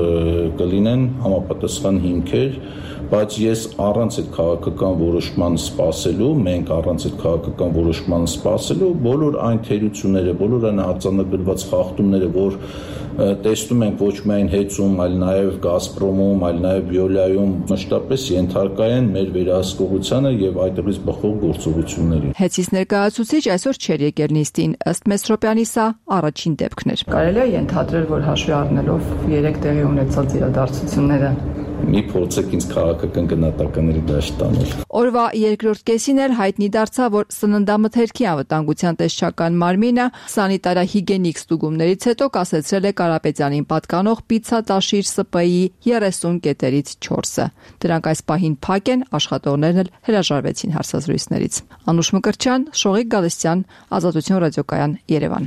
կլինեն համապատասխան հիմքեր, բայց ես առանց այդ քաղաքական որոշման սպասելու, մենք առանց այդ քաղաքական որոշման սպասելու բոլոր այն թերությունները, բոլոր այն արձանագրված խախտումները, որ տեսնում ենք ոչ միայն հեծում, այլ նաև Գազպրոմում, այլ նաև Վիոլայում մշտապես ենթարկա են մեր վերահսկողությանը եւ այդտեղից բխող գործողություններին։ Հեծից ներկայացուցիչ այսօր չէր եկել նիստին, ըստ Մեսրոպյանի սա առաջին դեպքն էր։ Կարելի է ենթադրել, որ հաշվի առնելով 3 տեղի ունեցած իրադարձությունները մի փորձեք ինձ քաղաքական գնահատականների դաշտ տանել։ Օրվա երկրորդ կեսին էլ հայտնի դարձավ, որ սննդամթերքի անվտանգության տեսչական մարմինը սանիտարահիգենիկ ստուգումներից հետո կասեցրել է Կարապետյանին պատկանող պիցա Տաշիր ՍՊ-ի 30 կետերից 4-ը։ Դրանք այս պահին փակ են, աշխատողներն էլ հրաժարվեցին հարցազրույցներից։ Անուշ Մկրտչյան, Շողիկ Գալստյան, Ազատություն ռադիոկայան, Երևան։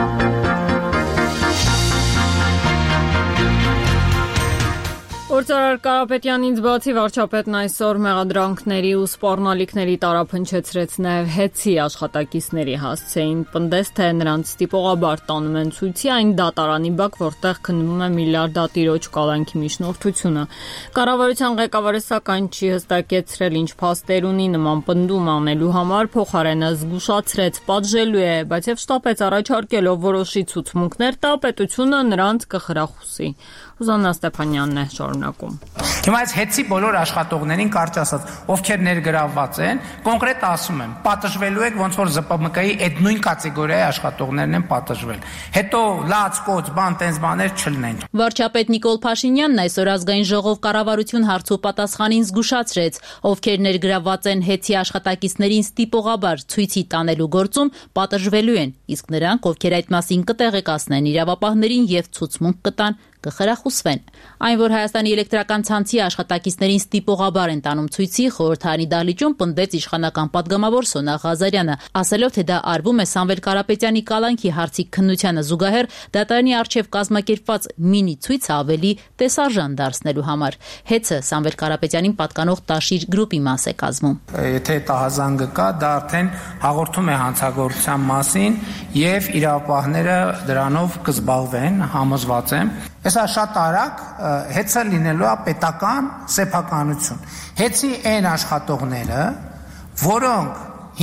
Գործարար Կարապետյանից բացի վարչապետն այսօր մեղադրանքների ու սպառնալիքների տարափնչեցրեց նաև հեծի աշխատակիցների հասցեին, պնդեց, թե նրանց տիպողաբար տանում են ցույցի այն դատարանի բակ, որտեղ քննվում է միլիարդատիրոջ կալանքի միջնորդությունը։ Կառավարության ղեկավարը սակայն չի հստակեցրել ինչ փաստեր ունի նման պնդում անելու համար, փոխարենը զգուշացրեց պատժելու է, բայց եւ շտապեց առաջարկելով որոշի ցուցմունքներ տա, պետությունը նրանց կխրախուսի։ Ուզաննա Ստեփանյանն է շարունակում։ Հիմա այս հեծի բոլոր աշխատողներին կարճ ասած, ովքեր ներգրավված են, կոնկրետ ասում եմ, պատժվելու եք ոնց որ ԶՊՄԿ-ի այդ նույն կատեգորիայի աշխատողներն են պատժվել։ Հետո լաց, կոց, բան, տենց բաներ չլինեն։ Վարչապետ Նիկոլ Փաշինյանն այսօր ազգային ժողով կառավարություն հարցու պատասխանին զգուշացրեց, ովքեր ներգրավված են հեծի աշխատակիցներին ստիպողաբար ցույցի տանելու գործում պատժվելու են, իսկ նրանք, ովքեր այդ մասին կտեղեկացնեն իրավապահներին եւ ցուցմունք կտան, կխրախուսվեն։ Այն, որ Հայաստանի էլեկտրական ցանցի աշխատակիցներին ստիպողաբար են տանում ցույցի, խորհրդարանի դահլիճում պնդեց իշխանական պատգամավոր Սոնա Ղազարյանը, ասելով, թե դա արվում է Սամվել Կարապետյանի կալանքի հարցի քննությանը զուգահեռ դատարանի առջև կազմակերպված մինի ցույցը ավելի տեսարժան դարձնելու համար։ Հեծը Սամվել Կարապետյանին պատկանող Տաշիր գրուպի մաս է կազմում։ Եթե տահազանգը կա, դա արդեն հաղորդում է հանցագործության մասին եւ իրավապահները դրանով կզբաղվեն, համոզված եմ։ Հեսա շատ արագ հեծը լինելու է պետական սեփականություն։ Հեծի այն աշխատողները, որոնք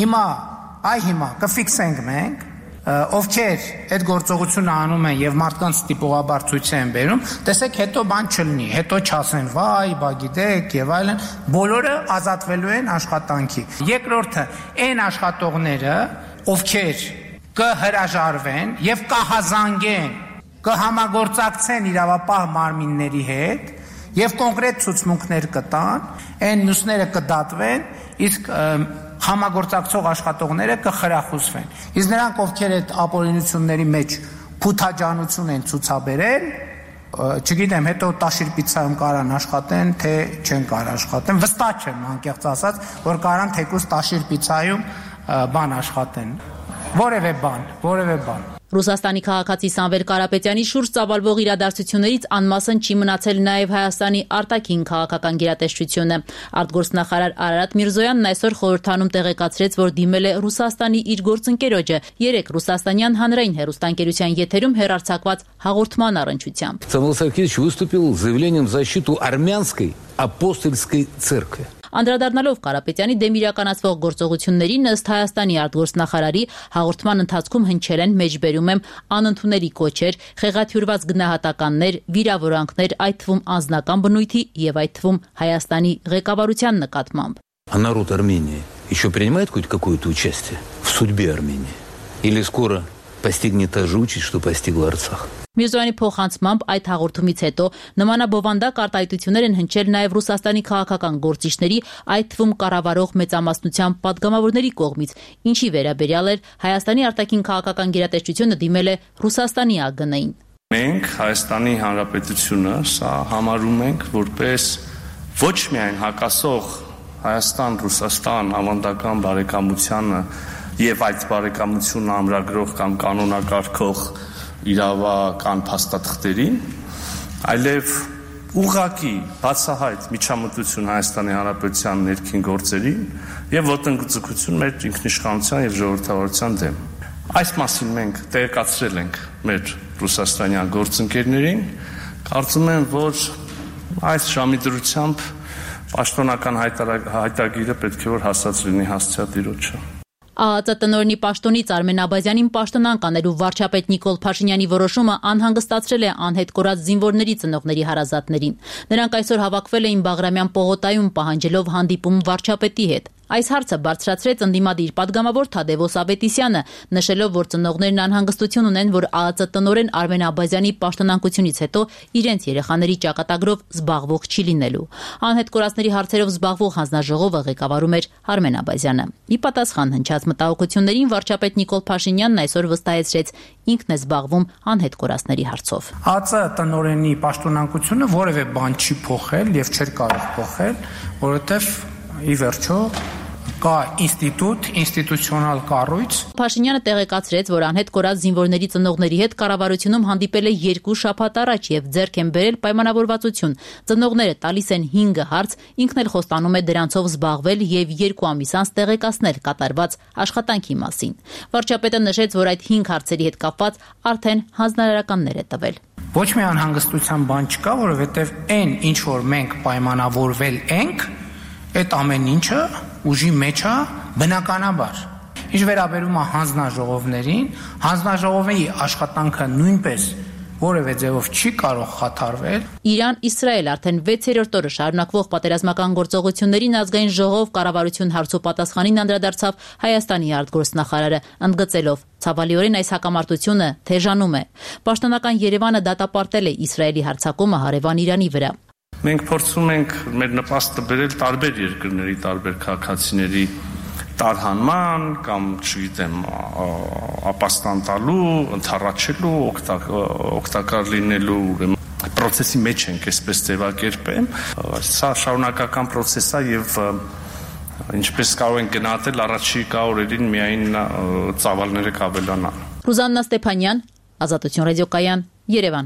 հիմա կֆիքսենք մենք, ովքեր այդ գործողությունը անում են եւ մարդկանց տիպողաբար ցույց են բերում, տեսեք հետո բան չլինի, հետո չասեն վայ, բա գիտեք եւ այլն, բոլորը ազատվելու են աշխատանքի։ Երկրորդը, այն աշխատողները, ովքեր կհրաժարվեն եւ կհազանգեն, կհամագործակցեն իրավապահ մարմինների հետ եւ կոնկրետ ցուցմունքներ կտան, այն մյուսները կդատվեն, իսկ համագործակցող աշխատողները կխրախուսվեն։ Իսկ նրանք, ովքեր այդ ապօրինությունների մեջ փութաջանություն են ցուցաբերել, չգիտեմ, հետո Տաշիր պիցայում կարան աշխատեն, թե չեն կարող աշխատեն, վստահ չեմ, անկեղծ ասած, որ կարան թեկուզ Տաշիր պիցայում բան աշխատեն։ Որևէ բան։ Ռուսաստանի քաղաքացի Սամվել Կարապետյանի շուրջ ծավալվող իրադարձություններից անմասն չի մնացել նաև Հայաստանի արտաքին քաղաքական գերատեսչությունը։ Արտգործնախարար Արարատ Միրզոյանն այսօր խորհրդանում տեղեկացրեց, որ դիմել է Ռուսաստանի իր գործընկերոջը երեք ռուսաստանյան հանրային հեռուստաընկերության եթերում հեռարձակված հաղորդման առնչությամբ։ Սամվել Սարգսյевич выступил с заявлением в защиту армянской апостольской церкви. Անդրադառնալով Կարապետյանի դեմ իրականացվող գործողություններին ըստ Հայաստանի արտգործնախարարի հաղորդման ընթացքում հնչել են մեջբերում եմ անընդունելի կոչեր, խեղաթյուրված գնահատականներ, վիրավորանքներ, այդ թվում անձնական բնույթի եւ այդ թվում Հայաստանի ղեկավարության նկատմամբ։ А народ Армении еще принимает хоть какое-то участие в судьбе Армении? Или скоро постигнет та же участь, что постигла Арцах? Միրզոյանի փոխանցմամբ այդ հաղորդումից հետո նմանաբովանդակ արտահայտություններ են հնչել նաև Ռուսաստանի քաղաքական գործիչների, այդ թվում կառավարող մեծամասնության պատգամավորների կողմից, ինչի վերաբերյալ էր Հայաստանի արտաքին քաղաքական գերատեսչությունը դիմել է Ռուսաստանի ԱԳՆ-ին։ Մենք Հայաստանի Հանրապետությունը սա համարում ենք որպես ոչ միայն հակասող Հայաստան-Ռուսաստան ավանդական բարեկամությանը եւ այդ բարեկամությունը ամրագրող կամ կանոնակարգող իրավական փաստաթղթերին, այլև ուղղակի բացահայտ միջամտություն Հայաստանի Հանրապետության ներքին գործերին եւ ոտնձգություն մեր ինքնիշխանության եւ ժողովրդավարության դեմ։ Այս մասին մենք տեղեկացրել ենք մեր ռուսաստանյան գործընկերներին, կարծում եմ, որ այս ժամի դրությամբ պաշտոնական հայտագիրը պետք է որ հասած լինի հասցեատիրոջը։ ԱԱԾ տնօրենի պաշտոնից Արմեն Աբազյանին պաշտոնանկ անելու վարչապետ Նիկոլ Փաշինյանի որոշումը անհանգստացրել է անհետ կորած զինվորների ծնողների հարազատներին։ Նրանք այսօր հավաքվել էին Բաղրամյան պողոտայում պահանջելով հանդիպում վարչապետի հետ։ Այս հարցը բարձրացրեց ընդդիմադիր պատգամավոր Թադևոս Ավետիսյանը, նշելով, որ ծնողներն անհանգստություն ունեն, որ ԱԱԾ տնօրեն Արմեն Աբազյանի պաշտոնանկությունից հետո իրենց երեխաների ճակատագրով զբաղվող չի լինելու։ Անհետ կորածների հարցերով զբաղվող հանձնաժողովը ղեկավարում էր Արմեն Աբազյանը։ Ի պատասխան հնչած մտահոգություններին վարչապետ Նիկոլ Փաշինյանն այսօր վստահեցրեց, ինքն է զբաղվում անհետ կորածների հարցով։ ԱԱԾ տնօրենի պաշտոնանկությունը որևէ բան չի փոխել եւ չէր կարող փոխել, որովհետեւ ի վերջո կա ինստիտուցիոնալ կառույց։ Փաշինյանը տեղեկացրեց, որ անհետ կորած զինվորների ծնողների հետ կառավարությունում հանդիպել է 2 շաբաթ առաջ եւ ձեռք են բերել պայմանավորվածություն։ Ծնողները տալիս են 5 հարց, ինքն էլ խոստանում է դրանցով զբաղվել եւ 2 ամիս անց տեղեկացնել կատարված աշխատանքի մասին։ Վարչապետը նշեց, որ այդ 5 հարցերի հետ կապված արդեն հանձնարարականներ է տվել։ Ոչ մի անհանգստության բան չկա, որովհետեւ այն ինչ որ մենք պայմանավորվել ենք, այդ ամեն ինչը ուժի մեջ է բնականաբար։ Ինչ վերաբերում է հանձնաժողովներին, հանձնաժողովի աշխատանքը նույնպես որևէ ձևով չի կարող խաթարվել։ Իրան-Իսրայել արդեն 6-րդ օրը շարունակվող պատերազմական գործողություններին ազգային ժողով կառավարություն հարցու պատասխանին անդրադարձավ Հայաստանի արտգործնախարարը, ընդգծելով. Ցավալիորեն այս հակամարտությունը թեժանում է։ Պաշտոնական Երևանը դատապարտել է Իսրայելի հարձակումը հարևան Իրանի վրա։ Մենք փորձում ենք մեր նպաստը բերել տարբեր երկրների, տարբեր քաղաքացիների տարհանման կամ, չգիտեմ, ապաստան տալու, ընդառաջելու, օգտակար լինելու process-ի մեջ ենք, այսպես ձևակերպեմ։ Սա շարունակական process է եւ ինչպես կարող ենք գնահատել առաջիկա օրերին միայն ծավալները կավելանան։ Ռուզաննա Ստեփանյան, Ազատություն ռադիոկայան, Երևան։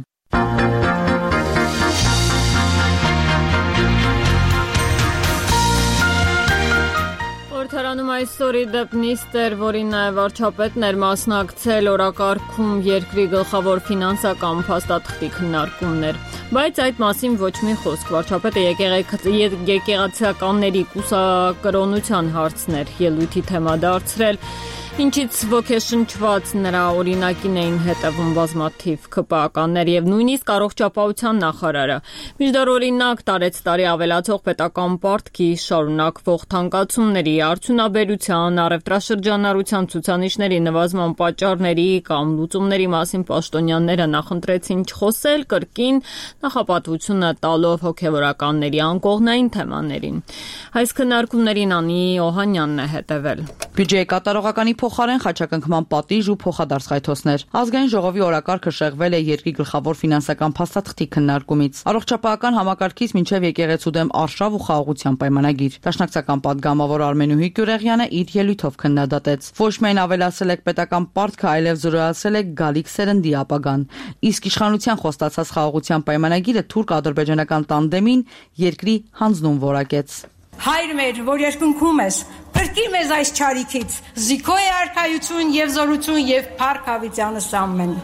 Խորհրդարանում այսօր ի դեպ նիստ էր, որին նաև վարչապետն էր մասնակցել, օրակարգում երկրի գլխավոր ֆինանսական փաստաթղթի քննարկումներ, բայց այդ մասին ոչ մի խոսք։ Վարչապետը եկեղեցիականների կուսակրոնության հարցներ ելույթի թեմա դարձրել, ինչից ոգեշնչված նրա օրինակին էին հետևում բազմաթիվ ԿՊԱ-ականներ եւ նույնիսկ առողջապահության նախարարը։ Մինչդեռ օրինակ տարեցտարի ավելացող պետական պարտքի, շարունակվող թանկացումների, արդյունաբերության, առևտրաշրջանառության ցուցանիշների նվազման պատճառների կամ լուծումների մասին պաշտոնյաները նախընտրեցին չխոսել, կրկին նախապատվությունը տալով հոգեվորականների անկողնային թեմաներին։ Այս քննարկումներին Անի Օհանյանն է հետևել։ Բյուջեի կատարողականի փոխարեն խաչակնքման պատիժ ու փոխադարձ խայթոցներ։ Ազգային ժողովի օրակարգը շեղվել է երկրի գլխավոր ֆինանսական փաստաթղթի քննարկումից։ Առողջապահական համակարգից մինչև եկեղեցու դեմ արշավ ու խաղաղության պայմանագիր։ Դաշնակցական պատգամավոր Արմենուհի Գյուրեղյանը իր ելույթով քննադատեց։ Ոչ միայն ավելացել եք պետական պարտքը, այլև զրոյացել եք գալիք սերնդի ապագան։ Իսկ իշխանության խոստացած խաղաղության պայմանագիրը թուրք-ադրբեջանական տանդեմին երկրի հանձնում որակեց։ Հայր մեր, որ երկնքում ես, փրկիր մեզ այս չարիքից, զիքո է արքայություն եւ զորություն եւ փառք հավիտյանս ամեն։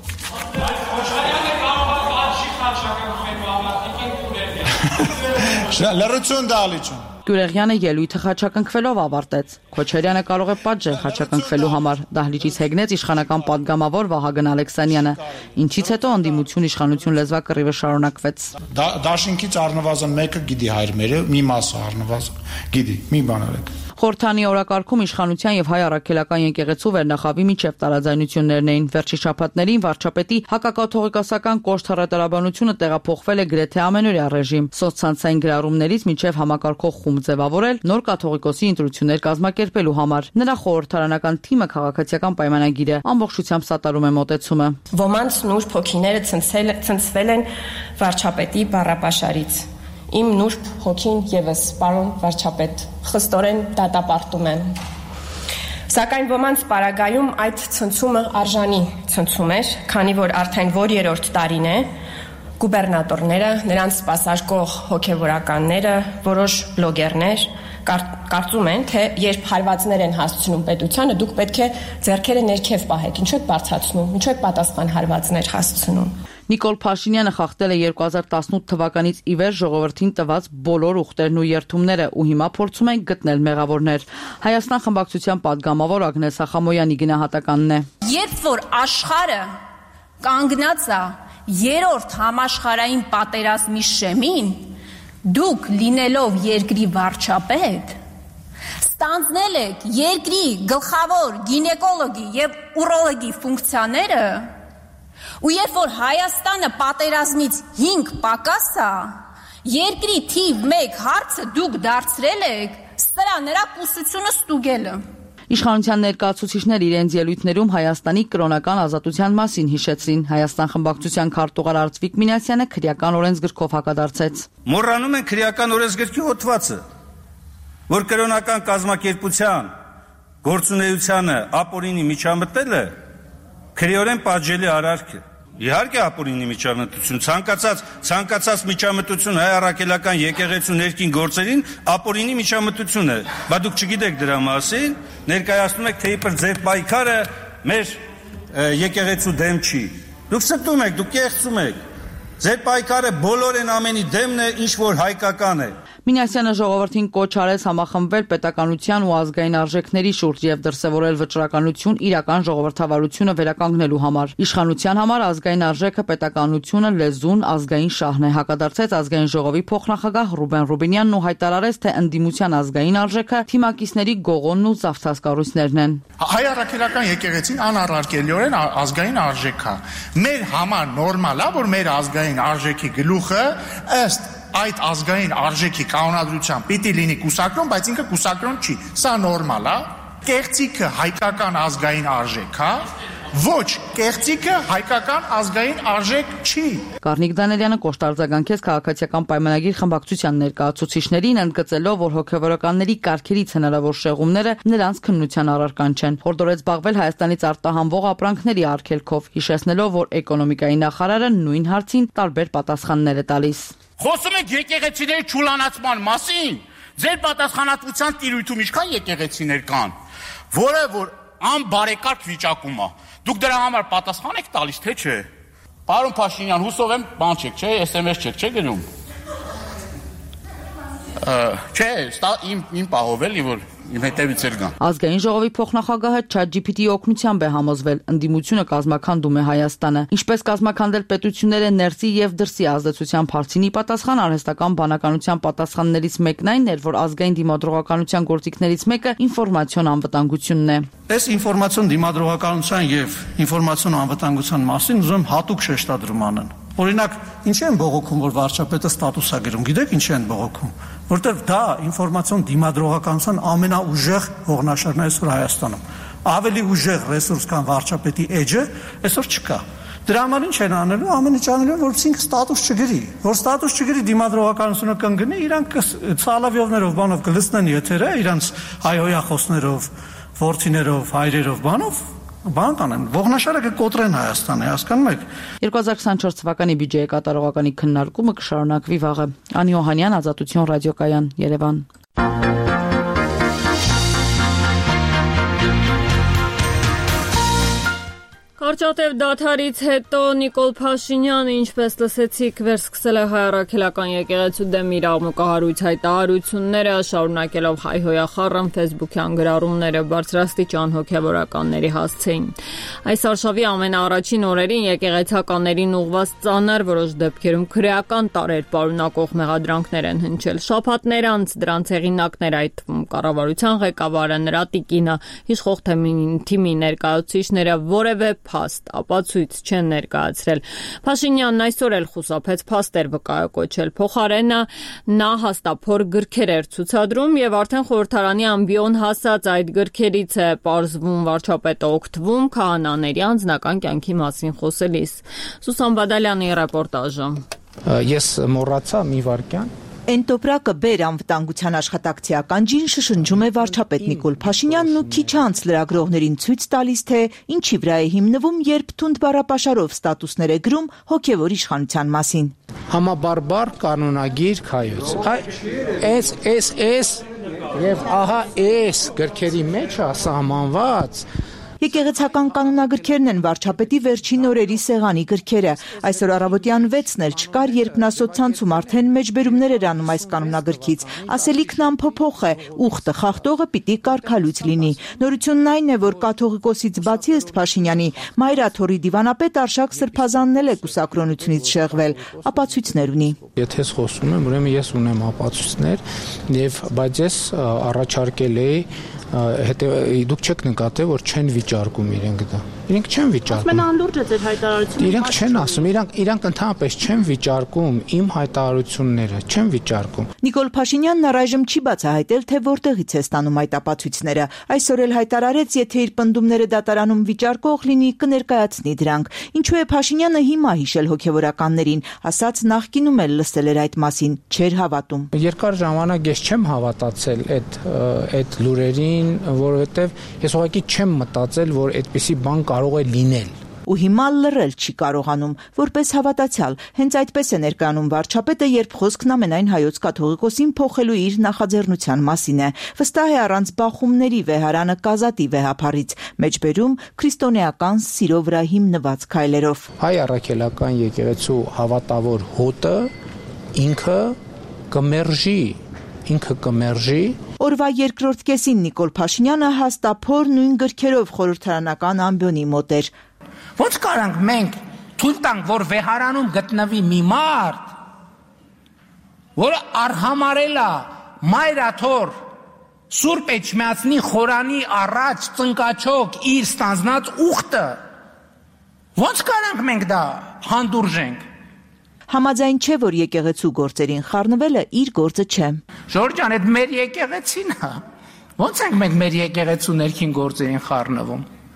Լրություն դալիճուն։ Գյուրեղյանը ելույթը խաչակնքվելով ավարտեց։ Քոչարյանը կարող է պատժել խաչակնքվելու համար, դահլիճից հեգնեց իշխանական պատգամավոր Վահագն Ալեքսանյանը, ինչից հետո անդիմություն իշխանություն լեզվակռիվը շարունակվեց։ Դաշինքից առնվազն մեկը գիտի հայր մերը, մի մասը առնվազն գիտի, մի բան արեք։ Խորհրդանի օրակարգում իշխանության եւ հայ առաքելական եկեղեցու վերնախավի միջև տարաձայնություններն էին։ Վերջի շաբաթներին վարչապետի հակակաթողիկոսական կոշտ հռետորաբանությունը տեղափոխվել է գրեթե ամենօրյա ռեժիմ։ Սոցցանցային գրառումներից միջև համակարգող խումբ ձևավորել նոր կաթողիկոսի ընտրություններ կազմակերպելու համար։ Նրա խորհրդարանական թիմը քաղաքացիական պայմանագիրը ամբողջությամբ սատարում է մոտեցումը։ Ոմանց նուրբ հոգիները ցնցվել են վարչապետի բառապաշարից։ Իմ նուրբ հոգին եւս, պարոն վարչապետ, խստորեն դատապարտում եմ։ Սակայն ոմանց պարագայում այդ ցնցումը արժանի ցնցում էր, քանի որ արդեն որ երրորդ տարին է գուբերնատորները, նրանց սպասարկող հոգևորականները, որոշ բլոգերներ կարծում են, թե երբ հարվածներ են հասցնում պետությանը, դուք պետք է ձեռքերը ներքև պահեք, ինչու եք բարձրացնում, ինչու եք պատասխան հարվածներ հասցնում։ Նիկոլ Փաշինյանը խախտել է 2018 թվականից ի վեր ժողովրդին տված բոլոր ուխտերն ու երթումները ու հիմա փորձում են գտնել մեղավորներ։ Հայաստան խմբակցության պատգամավոր Ագնես Ախամոյանի գնահատականն է։ Երբ որ աշխարհը կանգնած է երրորդ համաշխարհային պատերազմի շեմին, դուք լինելով երկրի վարչապետ, ստանձնել եք երկրի գլխավոր գինեկոլոգի եւ ուրոլոգի ֆունկցիաները, ու երբ որ Հայաստանը պատերազմից 5 պակաս է, երկրի թիվ 1 հարցը դուք դարձրել եք սրա նրա կուսությունը ստուգելը։ Իշխանության ներկայացուցիչները իրենց ելույթներում Հայաստանի կրոնական ազատության մասին հիշեցրին։ Հայաստան խմբակցության քարտուղար Արծվիկ Մինասյանը քրեական օրենսգրքով հակադարձեց։ Մոռանում են քրեական օրենսգրքի հոդվածը, որ կրոնական կազմակերպության գործունեությանը ապօրինի միջամտելը քրեորեն պատժելի արարք է։ Իհարկե ապօրինի միջամտություն, ցանկացած միջամտություն հայ առաքելական եկեղեցու ներքին գործերին ապօրինի միջամտություն է։ Բա դուք չգիտեք դրա մասին, ներկայացնում եք, թե իբր ձեր պայքարը մեր եկեղեցու դեմ չի։ Դուք ստում եք, դուք կեղծում եք։ Ձեր պայքարը բոլորեն ամենի դեմն է, ինչ որ հայկական է։ Մինասյանը ժողովրդին կոչ արեց համախմբվել պետականության ու ազգային արժեքների շուրջ եւ դրսեւորել վճռականություն իրական ժողովրդավարությունը վերականգնելու համար։ Իշխանության համար ազգային արժեքը պետականությունը, լեզուն, ազգային շահն է, հակադարձեց ազգային ժողովի փոխնախագահ Ռուբեն Ռուբինյանն ու հայտարարեց, թե ընդդիմության ազգային արժեքը թիմակիցների գողոնն ու զավթած կառույցներն են։ Հայ առաքելական եկեղեցին անառարկելիորեն ազգային արժեք է։ Մեր համար նորմալ է, որ մեր ազգային արժեքի գլուխը ըստ այդ ազգային արժեքի կանոնադրությամբ պիտի լինի կուսակրոն, բայց ինքը կուսակրոն չի։ Սա նորմալ է։ Կեղծիքը հայկական ազգային արժեք է, Ոչ, կեղծիքը հայկական ազգային արժեք չի։ Գառնիկ Դանելյանը կոշտարձագանքեց քաղաքացիական պայմանագիր խմբակցության ներկայացուցիչներին, ընդգծելով, որ հոգևորականների կարգերից հնարավոր շեղումները նրանց քննության առարկան չեն։ Հորդորեց զբաղվել Հայաստանից արտահանվող ապրանքների արգելքով, հիշեցնելով, որ էկոնոմիկայի նախարարը նույն հարցին տարբեր պատասխաններ է տալիս։ Խոսում եք եկեղեցիների ճուլանացման մասին։ Ձեր պատասխանատվության տիրույթում ինչքան եկեղեցիներ կան, որը որ անբարեկարգ վիճակում է։ Դուք դրա համար պատասխան եք տալիս, թե չէ։ Պարոն Փաշինյան, հուսով եմ, բան չեք, չէ, SMS չեք, չէ գնում։ Չէ, իմ պահով էլի, որ իմ հետևից էլ գան։ Ազգային ժողովի փոխնախագահը ChatGPT-ի օգնությամբ է համոզվել, ընդդիմությունը կազմաքանդում է Հայաստանը։ Ինչպես կազմաքանդել պետությունները ներսի եւ դրսի ազդեցության հարցինի պատասխան արհեստական բանականության պատասխաններից մեկն այն էր, որ ազգային դիմադրողականության գործիքներից մեկը ինֆորմացիոն անվտանգությունն է։ Այս ինֆորմացիոն դիմադրողականության եւ ինֆորմացիոն անվտանգության մասին ուզում հատուկ շեշտադրում անեն։ Օրինակ, ինչ են բողոքում, որ վարչապետը ստատուս է գրում, գիտեք ինչ են բողոքում, որտեղ դա ինֆորմացիոն դիմադրողականության ամենաուժեղ ողնաշարն է այսօր Հայաստանում։ Ավելի ուժեղ ռեսուրս քան վարչապետի էջը այսօր չկա։ Դրա համար ինչ են անելու, ամեն ինչ անելու, որպեսզի ինքը ստատուս չգրի, որ ստատուս չգրի դիմադրողականությունը կընկնի, իրանք ցալավիովներով բանով կլցնեն եթերը, իրանք հայհոյախոսներով, ворթիներով, հայրերով բանով բան կանեն, ողնաշարը կկոտրեն Հայաստանը, հասկանում եք։ 2024 թվականի բյուջեի կատարողականի քննարկումը կշարունակվի վաղը։ Անի Օհանյան, Ազատություն ռադիոկայան, Երևան։ Կարճատև դադարից հետո Նիկոլ Փաշինյանը, ինչպես լսեցիք, վերսկսել է հայ առաքելական եկեղեցու դեմ իր աղմուկահարույց հայտարարությունները, շարունակելով հայհոյախառն ֆեյսբուքյան գրառումները բարձրաստիճան հոգևորականների հասցեին։ Այս արշավի ամենաառաջին օրերին եկեղեցականներին ուղղված ծանր, որոշ դեպքերում քրեական տարեր պարունակող մեղադրանքներ են հնչել։ Շաբաթներ անց դրանց հեղինակներ, այդ թվում կառավարության ղեկավարը, նրա տիկինը, իշխող թիմի ներկայացուցիչները որևէ փաստ, ապացույց չեն ներկայացրել։ Փաշինյանն այսօր էլ խուսափեց փաստեր վկայակոչել։ Փոխարենը նա հաստափոր գրքեր էր ցուցադրում եւ արդեն խորհրդարանի ամբիոն հասած այդ գրքերից է պարզվում վարչապետը օգտվում քահանաների անձնական կյանքի մասին խոսելիս։ Սուսան Բադալյանի ռեպորտաժը։ Ես մոռացա մի վարքյան Էնտոպրակը բեր անվտանգության աշխատակցի ականջին շշնջում է վարչապետ Նիկոլ Փաշինյանն ու քիչ անց լրագրողներին ցույց տալիս, թե ինչի վրա է հիմնվում, երբ թունդ բառապաշարով ստատուսներ է գրում հոգևոր իշխանության մասին։ Համաբարբար կանոնագիր քայոց։ Այս եւ ահա այս գրքերի մեջ է սահմանված Եկեղեցական կանոնագրքերն են վարչապետի վերջին օրերի սեղանի գրքերը։ Այսօր առավոտյան 6-ն էլ չկար, երբ նա սոցցանցում արդեն մեջբերումներ էր անում այս կանոնագրքից։ Ասելիքն անփոփոխ է, ուխտը խախտողը պիտի կարգալույց լինի։ Նորությունն այն է, որ կաթողիկոսից բացի ըստ Փաշինյանի, Մայրաթորի դիվանապետ Արշակ Սրբազանն էլ է կուսակրոնությունից շեղվել, ապացույցներ ունի։ Եթե ես խոսում եմ, ուրեմն ես ունեմ ապացույցներ, բայց ես առաջարկել էի դուք չեք նկատել, որ չեն վիճարկում իրենք դա։ Իրենք չեն վիճարկում։ Ասում են անլուրջ է ձեր հայտարարությունը։ Իրենք չեն ասում, իրանք ընդհանրապես չեն վիճարկում իմ հայտարարությունները, չեն վիճարկում։ Նիկոլ Փաշինյանն առայժմ չի բացահայտել, թե որտեղից է ստանում այդ ապացույցները։ Այսօր էլ հայտարարեց, եթե իր պնդումները դատարանում վիճարկող լինի, կներկայացնի դրանք։ Ինչու է Փաշինյանը հիմա հիշել հոգևորականներին, ասաց նախկինում էլ լսել էր այդ մասին, չէր հավատում։ Երկար ժամանակ ես չեմ հավատացել այդ լուրերին, որովհետև ես ուղղակի չեմ մտածել, որ այդպիսի բան կարող է լինել։ Ու հիմա լռել չի կարողանում, որպես հավատացյալ։ Հենց այդպես է ներկայանում վարչապետը, երբ խոսքն ամենայն հայոց կաթողիկոսին փոխելու իր նախաձեռնության մասին է։ Վստահ է առանց բախումների վեհարանը կազատի վեհափառից, մեջբերում քրիստոնեական սիրո վրա հիմնված քայլերով։ Հայ առաքելական եկեղեցու հավատավոր հոտը ինքը կմերժի Օրվա երկրորդ կեսին Նիկոլ Փաշինյանը հաստափոր նույն գրքերով խորհրդարանական ամբիոնի մոտ էր։ Ոնց կարանք մենք թույլ տանք, որ վեհարանում գտնվի մի մարդ, որը արհամարել է Մայրաթոր Սուրբ Էջմիածնի խորանի առաջ ծնկաչոք իր ստանձնած ուխտը։ Ոնց կարանք մենք դա հանդուրժենք։ Համաձայն չէ, որ եկեղեցու գործերին խառնվելը իր գործը չէ։ Ժորժ ջան, այդ մեր եկեղեցին է։ Ոնց ենք մենք մեր եկեղեցու ներքին գործերին խառնվում։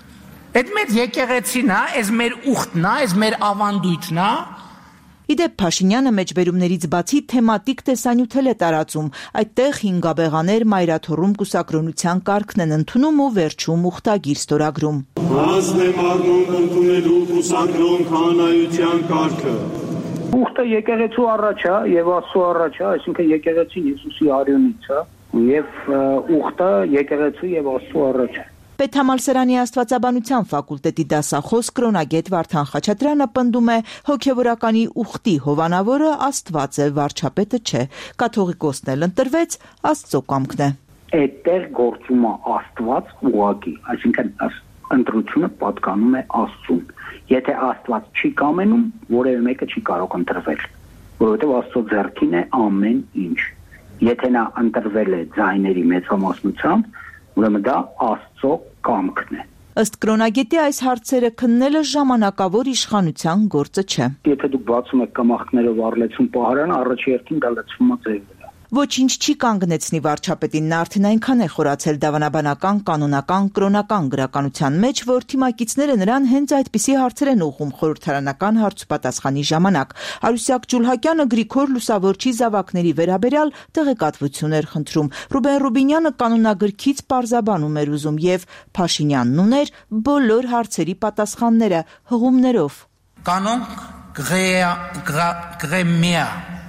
Այդ մեր եկեղեցին է, այս մեր ուխտն է, այս մեր ավանդույթն է։ Իդեպ Փաշինյանը մեջբերումներից բացի թեմատիկ տեսանյութ է տարածում, այդտեղ հինգաբեղաներ մայրաթոռում կուսակրոնության կարգն են ընդունում ու վերջում ուխտագիր ստորագրում։ Ազն եմ առնում ընդունելու կուսակրոն քահանայության կարգը։ Ուխտը եկեղեցու առաջ է եւ Աստծո առաջ է, այսինքն եկեղեցին Հիսուսի արյունից է եւ ուխտը եկեղեցու եւ Աստծո առաջ է։ Պետհամալսարանի Աստվածաբանության ֆակուլտետի դասախոս կրոնագետ Վարդան Խաչատրյանը պնդում է հոգևորականի ուխտի հովանավորը Աստված է, վարչապետը չէ, կաթողիկոսն էլ ընտրվեց, Աստծո կամքն է։ Այդտեղ գործում է Աստված ուղակի, այսինքն ընտրությունը պատկանում է Աստծուն։ Եթե Աստված չի կամենում, որևէ մեկը չի կարող ընտրվել, որովհետև Աստծո ձեռքին է ամեն ինչ։ Եթե նա ընտրվել է ձայների մեծամասնությամբ, ուրեմն դա Աստծո կամքն է։ Ըստ կրոնագետի այս հարցերը քննելը ժամանակավոր իշխանության գործը չէ։ Եթե դուք բացում եք կամախներով առլեցուն պահարանը, առաջի հերթին դա լցվում է ձևը։ Ոչինչ չի կանգնեցնի վարչապետին, նա արդեն այնքան է խորացել դավանաբանական, կանոնական, կրոնական գրականության մեջ, որ թիմակիցները նրան հենց այդպիսի հարցեր են ուղղում խորհրդարանական հարցուպատասխանի ժամանակ։ Արուսյակ Ջուլհակյանը Գրիգոր Լուսավորչի զավակների վերաբերյալ տեղեկատվություն էր խնդրում։ Ռուբեն Ռուբինյանը կանոնագրքից պարզաբանում էր ուզում եւ Փաշինյանն ուներ բոլոր հարցերի պատասխանները հղումներով։ Կանոն գրեմիա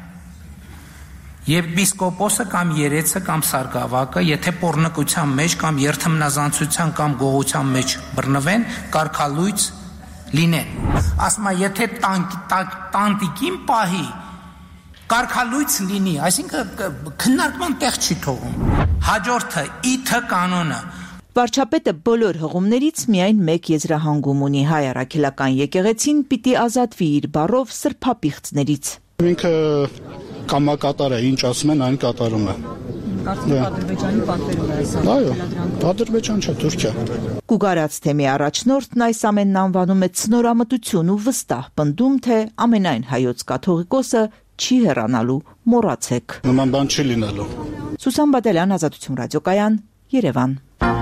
Եպիսկոպոսը կամ երեցը կամ սարգսակը, եթե պոռնկության մեջ կամ երթմնազանցության կամ գողության մեջ բռնվեն, կարգալույծ լինեն։ Ասում եմ, եթե տանտիկին պահի, կարգալույծ լինի, այսինքն քննարկման տեղ չի թողում։ Հաջորդը իթ կանոնը։ Վարչապետը բոլոր հղումներից միայն մեկ եզրահանգում ունի՝ հայ առաքելական եկեղեցին պիտի ազատվի իր բառով սրբապիղծներից։ Ինքը կամակատար է, ինչ ասում են, այն կատարում է։ Կարծում Ադրբեջանի պատվերով է այս։ Այո, Ադրբեջան չէ, Թուրքիա։ Կուգարած թեմի առաջնորդն այս ամենն անվանում է ցնորամտություն ու վստահ պնդում, թե ամենայն հայոց կաթողիկոսը չի հեռանալու, մոռացեք։ Նման բան չի լինելու։ Սուսան Բադալյան, Ազատություն ռադիոկայան, Երևան։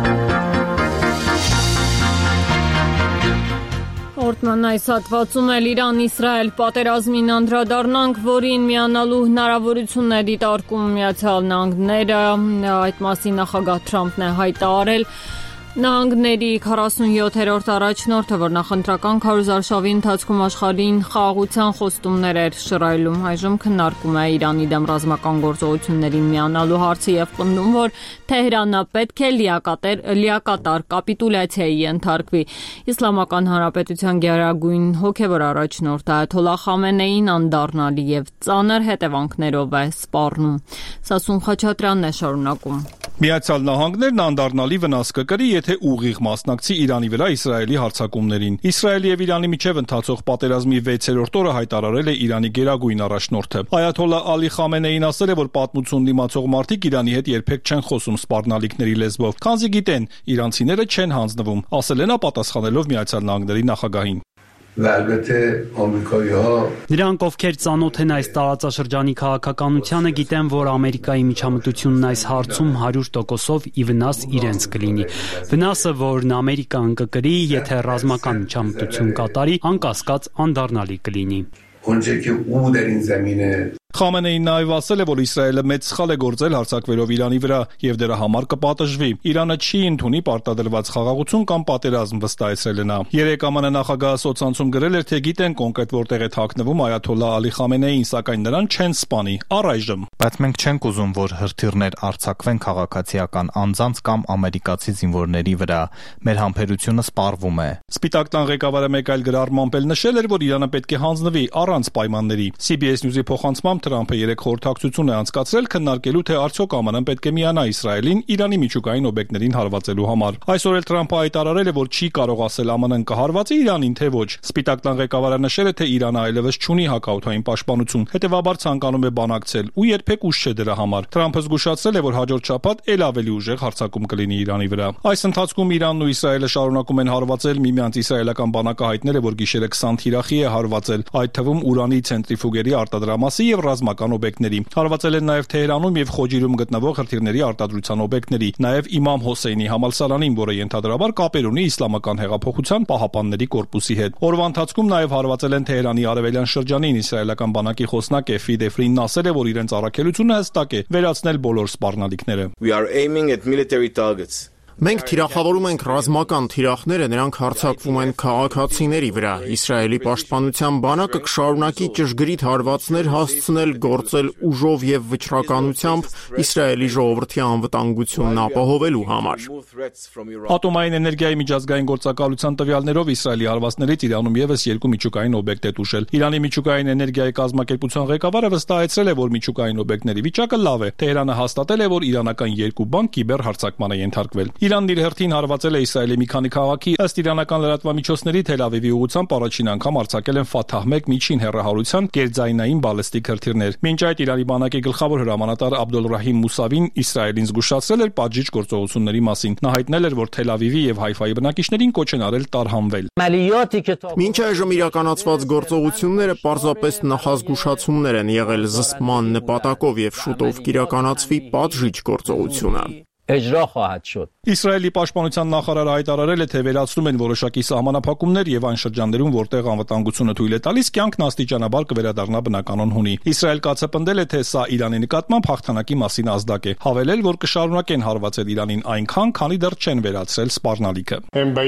Օրտման այս հատվածում էլ Իրան-Իսրայել պատերազմին անդրադառնանք, որին միանալու հնարավորությունն է դիտարկում Միացյալ Նահանգները, այդ մասին նախագահ Թրամփն է հայտարարել։ Նահանգների 47-րդ առաջնորդը, որ նախընտրական քարոզարշավի ընթացքում աշխարհին խաղաղության խոստումներ էր շռայլում, այժմ քննարկում է Իրանի դեմ ռազմական գործողություններին միանալու հարցը եւ պնդում, որ Թեհրանը պետք է լիակատար կապիտուլյացիայի ենթարկվի։ Իսլամական Հանրապետության գերագույն հոգեվոր առաջնորդ Այաթոլլահ Խամենեին անդառնալի եւ ծանր հետևանքներով է սպառնում։ Սասուն Խաչատրյանն է շարունակում։ Միացյալ Նահանգներն անդառնալի վնաս կկրի, եթե ուղիղ մասնակցի Իրանի վրա Իսրայելի հարձակումներին։ Իսրայելի եւ Իրանի միջև ընթացող պատերազմի 6-րդ օրը հայտարարել է Իրանի գերագույն առաջնորդը։ Այաթոլլահ Ալի Խամենեին ասել է, որ պատմություն դիմացող մարդիկ Իրանի հետ երբեք չեն խոսում սպառնալիքների լեզվով, քանզի գիտեն, իրանցիները չեն հանձնվում, ասել է նա պատասխանելով Միացյալ Նահանգների նախագահին։ Նրանք, ովքեր ծանոթ են այս տարածաշրջանի քաղաքականությանը, գիտեն, որ Ամերիկայի միջամտությունն այս հարցում 100%-ով ի վնաս իրենց կլինի։ Վնասը, որն Ամերիկան կկրի, եթե ռազմական միջամտություն կատարի, անկասկած անդառնալի կլինի։ Խամենեին նաև ասել է, որ Իսրայելը մեծ սխալ է գործել հարձակվելով Իրանի վրա եւ դրա համար կպատժվի։ Իրանը չի ընդունի պարտադրված խաղաղություն կամ պատերազմ, վստահեցրել է նա։ Երեկ ԱՄՆ նախագահը սոցցանցում գրել էր, թե գիտեն կոնկրետ որտեղ է թաքնվում Այաթոլլահ Ալի Խամենեին, սակայն նրան չեն սպանի առայժմ։ Բայց մենք չենք ուզում, որ հրթիռներ արձակվեն քաղաքացիական անձանց կամ ամերիկացի զինվորների վրա։ Մեր համբերությունը սպառվում է։ Սպիտակ տան ղեկավարը մեկ այլ գրառմամբ էլ նշել էր, որ Իրանը պետք է հանձնվի առանց պայմանների։ CBS News-ի փոխանցմամբ Թրամփը երեք խորհրդակցություն է անցկացրել քննարկելու, թե արդյոք ԱՄՆ-ն պետք է միանա Իսրայելին Իրանի միջուկային օբյեկտներին հարվածելու համար։ Այսօր էլ Թրամփը հայտարարել է, որ չի կարող ասել ԱՄՆ-ն կհարվածի Իրանին, թե ոչ։ Սպիտակ տան ղեկավարը նշել է, թե Իրանը այլևս չունի հակաօդային պաշտպանություն, հետևաբար ցանկանում է բանակցել ու երբեք ուշ չէ դրա համար։ Թրամփը զգուշացրել է, որ հաջորդ շաբաթ ել ավելի ուժեղ հարձակում կլինի Իրանի վրա։ Այս ընթացքում Իրանն ու Իսրայելը շարունակում են հարվածել միմյանց։ Իսրայելական բանակը հայտնել է, որ գիշերը 20 թիրախի է հարվածել, այդ թվում ուրանի ցենտրիֆուգերի արտադրամասի եւ ռազմական օբյեկտների։ Հարվածել են նաև Թեհրանում եւ Խոջիրում գտնվող հրթիռների արտադրության օբյեկտների, նաև Իմամ Հոսեյնի համալսարանին, որը ենթադրաբար կապեր ունի Իսլամական հեղափոխության պահապանների կորպուսի հետ։ Օրվա ընթացքում նաև հարվածել են Թեհրանի արևելյան շրջանին։ Իսրայելական բանակի խոսնակ Էֆի Դեֆրինն ասել է, որ իրենց առաքելությունը հստակ է՝ վերացնել բոլոր սպառնալիքները։ We are aiming at military targets. Մենք թիրախավորում ենք ռազմական թիրախները, նրանք հարձակվում են քաղաքացիների վրա։ Իսրայելի պաշտպանության բանակը կշարունակի ճշգրիտ հարվածներ հասցնել, գործել ուժով եւ վճռականությամբ Իսրայելի ժողովրդի անվտանգությունն ապահովելու համար։ Ատոմային էներգիայի միջազգային գործակալության տվյալներով Իսրայելի հարվածներից Իրանում եւս 2 միջուկային օբյեկտ է տուժել։ Իրանի միջուկային էներգիայի կազմակերպության ղեկավարը վստահեցրել է, որ միջուկային օբյեկտների վիճակը լավ է։ Թեհրանը հաստատել է, որ իրանական 2 բանկ կիբեր հարձակման է ենթարկվել։ Իրանն իր հերթին հարվածել է Իսրայելի մի քանի քաղաքի, ըստ իրանական լրատվամիջոցների Թել Ավիվի ուղղությամբ առաջին անգամ արձակել են Ֆաթահ-1 միջին հեռահարության գերձայնային բալեստիկ հրթիռներ։ Մինչ այդ Իրանի բանակի գլխավոր հրամանատար Աբդոլռահիմ Մուսավին Իսրայելին զգուշացրել էր պատժիչ գործողությունների մասին։ Նա հայտնել էր, որ Թել Ավիվի եւ Հայֆայի բնակիչներին կոչ են արել տարհանվել։ Մինչ այժմ իրականացված գործողությունները պարզապես նախազգուշացումներ են եղել զսպման նպատակով եւ շուտով կիրականացվի պատժիչ գործողությունը։ Իսրայելի պաշտպանության նախարարը հայտարարել է, թե վերացնում են որոշակի սահմանափակումներ եւ այն շրջաններում, որտեղ անվտանգությունը թույլ է տալիս, կյանքն աստիճանաբար կվերադառնա բնականon հունի։ Իսրայել կացը պնդել է, թե սա Իրանի նկատմամբ հաղթանակի մասին ազդակ է, հավելել, որ կշարունակեն հարվածել Իրանին այնքան, քանի դեռ չեն վերացրել սպառնալիքը։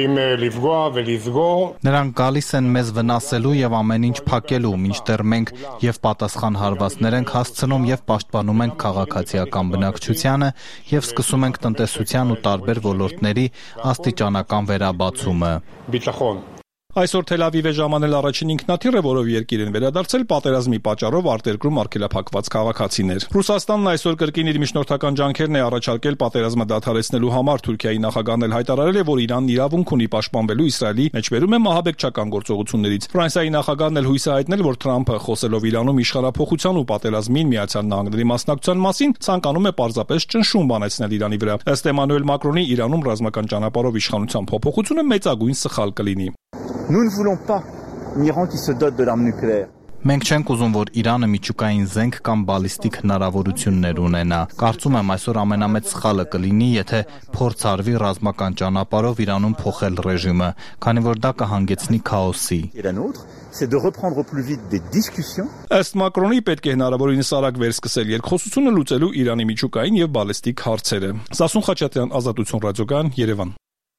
Նրանք գալիս են մեզ վնասելու եւ ամեն ինչ փակելու, մինչդեռ մենք եւ պատասխան հարվածներ ենք հասցնում եւ պաշտպանում ենք քաղաքացիական բնակչությանը եւ սկսում ենք տնտեսության ու տարբեր ոլորտների աստիճանական վերաբացումը։ Այսօր Թել Ավիվ է ժամանել առաջին ինքնաթիռը, որով երկիր են վերադարձել պատերազմի պատճառով արտերկրում արգելափակված քաղաքացիներ։ Ռուսաստանն այսօր կրկին իր միջնորդական ջանքերն է առաջարկել պատերազմը դադարեցնելու համար։ Թուրքիայի նախագահն էլ հայտարարել է, որ Իրանն իրավունք ունի պաշտպանվելու Իսրայելի մեջբերում է մահաբեկչական գործողություններից։ Ֆրանսիայի նախագահն էլ հույս է հայտնել, որ Թրամփը խոսելով Իրանում իշխանափոխության ու պատերազմին Միացյալ Նահանգների մասնակցության մասին ցանկանում է պարզապես ճնշում բանեցնել Իրանի վրա։ Ըստ Էմանուել Մակրոնի Իրանում ռազմական ճանապարհով իշխանության փոփոխությունը մեծագույն սխալ կլինի։ Nous ne voulons pas un Iran qui se dote de l'arme nucléaire. Մենք չենք ուզում, որ Իրանը միջուկային զենք կամ բալիստիկ հնարավորություններ ունենա։ Կարծում եմ այսօր ամենամեծ սխալը կլինի, եթե փորձ արվի ռազմական ճանապարհով Իրանում փոխել ռեժիմը, քանի որ դա կհանգեցնի քաոսի։ C'est de reprendre plus vite des discussions. Ըստ Մակրոնի պետք է հնարավորինս արագ վերսկսել երկխոսությունը լուծելու Իրանի միջուկային եւ բալիստիկ հարցերը։ Սասուն Խաչատրյան, Ազատություն ռադիոգան, Երևան։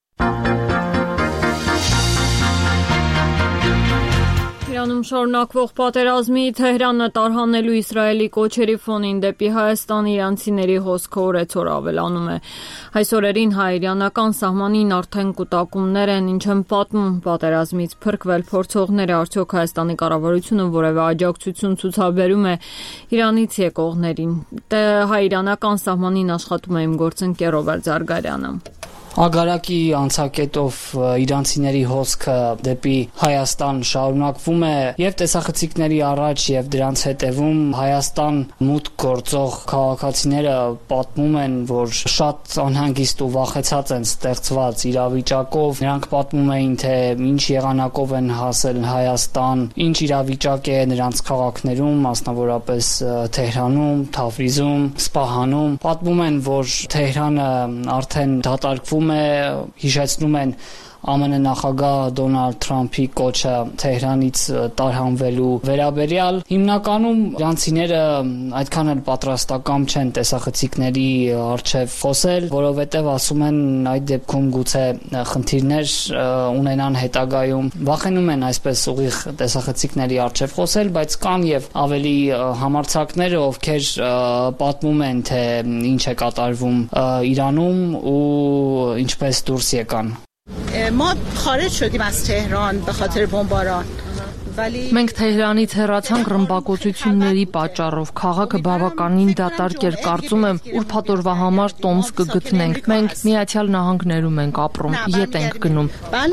Իրանում շարունակվող պատերազմի Թեհրանը տարհանելու Իսրայելի կոչերի ֆոնին դեպի Հայաստան իրանցիների հոսքը օրեցօր ավելանում է։ Այս օրերին հայ-իրանական սահմանին արդեն կուտակումներ են, ինչ են պատմում պատերազմից փրկվել փորձողները, արդյոք Հայաստանի կառավարությունը որևէ աջակցություն ցուցաբերում է Իրանից եկողներին։ Հայ-իրանական սահմանին աշխատում է իմ գործընկեր Ռոբերտ Զարգարյանը։ Ագարակի անցակետով իրանցիների հոսքը դեպի Հայաստան շարունակվում է եւ տեսախցիկների առաջ եւ դրանց հետևում Հայաստան մուտք գործող քաղաքացիները պատմում են, որ շատ անհանգիստ ու վախեցած են ստեղծված իրավիճակով։ Նրանք պատմում էին, թե ինչ եղանակով են հասել Հայաստան, ինչ իրավիճակ է նրանց քաղաքներում, մասնավորապես Թեհրանում, Թավրիզում, Սպահանում։ Պատմում են, որ Թեհրանը արդեն դատարկվում հիշեցնում են ԱՄՆ նախագահ Դոնալդ Թրամփի կոչը Թեհրանից տարհանվելու վերաբերյալ։ Հիմնականում իրանցիները այդքան էլ պատրաստական չեն տեսախցիկների առջև խոսել, որովհետև ասում են այդ դեպքում գուցե խնդիրներ ունենան հետագայում։ Վախենում են այսպես ուղիղ տեսախցիկների առջև խոսել, բայց կան եւ ավելի համարձակներ, ովքեր պատմում են, թե ինչ է կատարվում Իրանում ու ինչպես դուրս եկան։ ما خارج شدیم از تهران به خاطر بمباران Մենք Թեհրանից հեռացանք ռմբակոծությունների պատճառով։ Քաղաքը բավականին դատարկ էր, կարծում եմ, ուրբաթօրվա համար տոմս կգտնենք։ Մենք Միացյալ Նահանգներում ենք ապրում, ետ ենք գնում։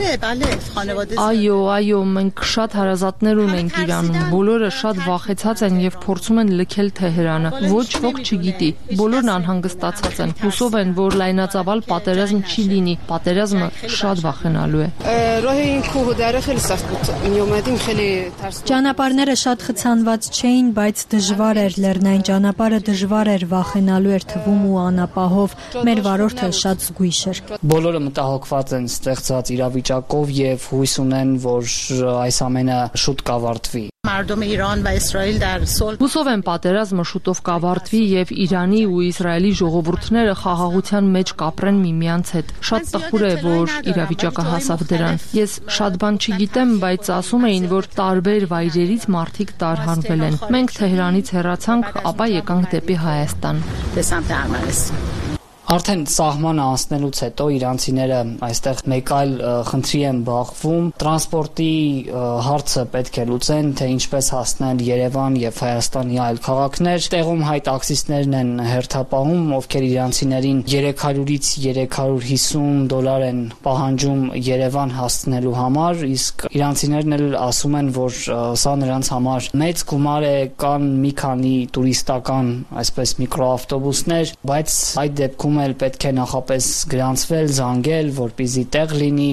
Այո, մենք շատ հարազատներ ունենք Իրանում։ Բոլորը շատ վախեցած են եւ փորձում են լքել Թեհրանը։ Ոչ ոք չգիտի։ Բոլորն անհանգստացած են։ Հուսով են, որ լայնածավալ պատերազմ չի լինի։ Պատերազմը շատ վախենալու է։ راه این کوه و دره خیلی سخت بود. می اومدیم خیلی Ճանապարհները շատ խցանված չէին, բայց դժվար էր լեռնային ճանապարհը դժվար էր, վախենալու էր թվում ու անապահով։ Մեր վարորդը շատ զգույշ էր։ Բոլորը մտահոգված են ստեղծած իրավիճակով եւ հույս ունեն, որ այս ամենը շուտ կավարտվի։ مردم ایران و اسرائیل در صلح Հուսով եմ պատերազմը շուտով կավարտվի եւ Իրանի ու Իսրայելի ժողովուրդները խաղաղության մեջ կապրեն միմյանց հետ։ Շատ տխուր է, որ իրավիճակը հասավ դրան։ Ես շատ բան չգիտեմ, բայց ասում էին, որ տարբեր վայրերից մարդիկ տարհանվել են։ Մենք Թեհրանից հեռացանք, ապա եկանք դեպի Հայաստան։ Արդեն սահմանը անցնելուց հետո իրանցիները այստեղ մեկ այլ խնդրի են բախվում, տրանսպորտի հարցը պետք է լուծեն, թե ինչպես հասնել Երևան եւ Հայաստանի այլ քաղաքներ։ Տեղում հայ տաքսիստներն են հերթապահում, ովքեր իրանցիներին 300-ից 350 դոլար են պահանջում Երևան հասցնելու համար, իսկ իրանցիներն էլ ասում են, որ սա նրանց համար մեծ գումար է, կան մի քանի տուրիստական, այսպես միկրոավտոբուսներ, բայց այդ դեպքում պետք է նախապես գրանցվել, զանգել, որպեսզի տեղ լինի։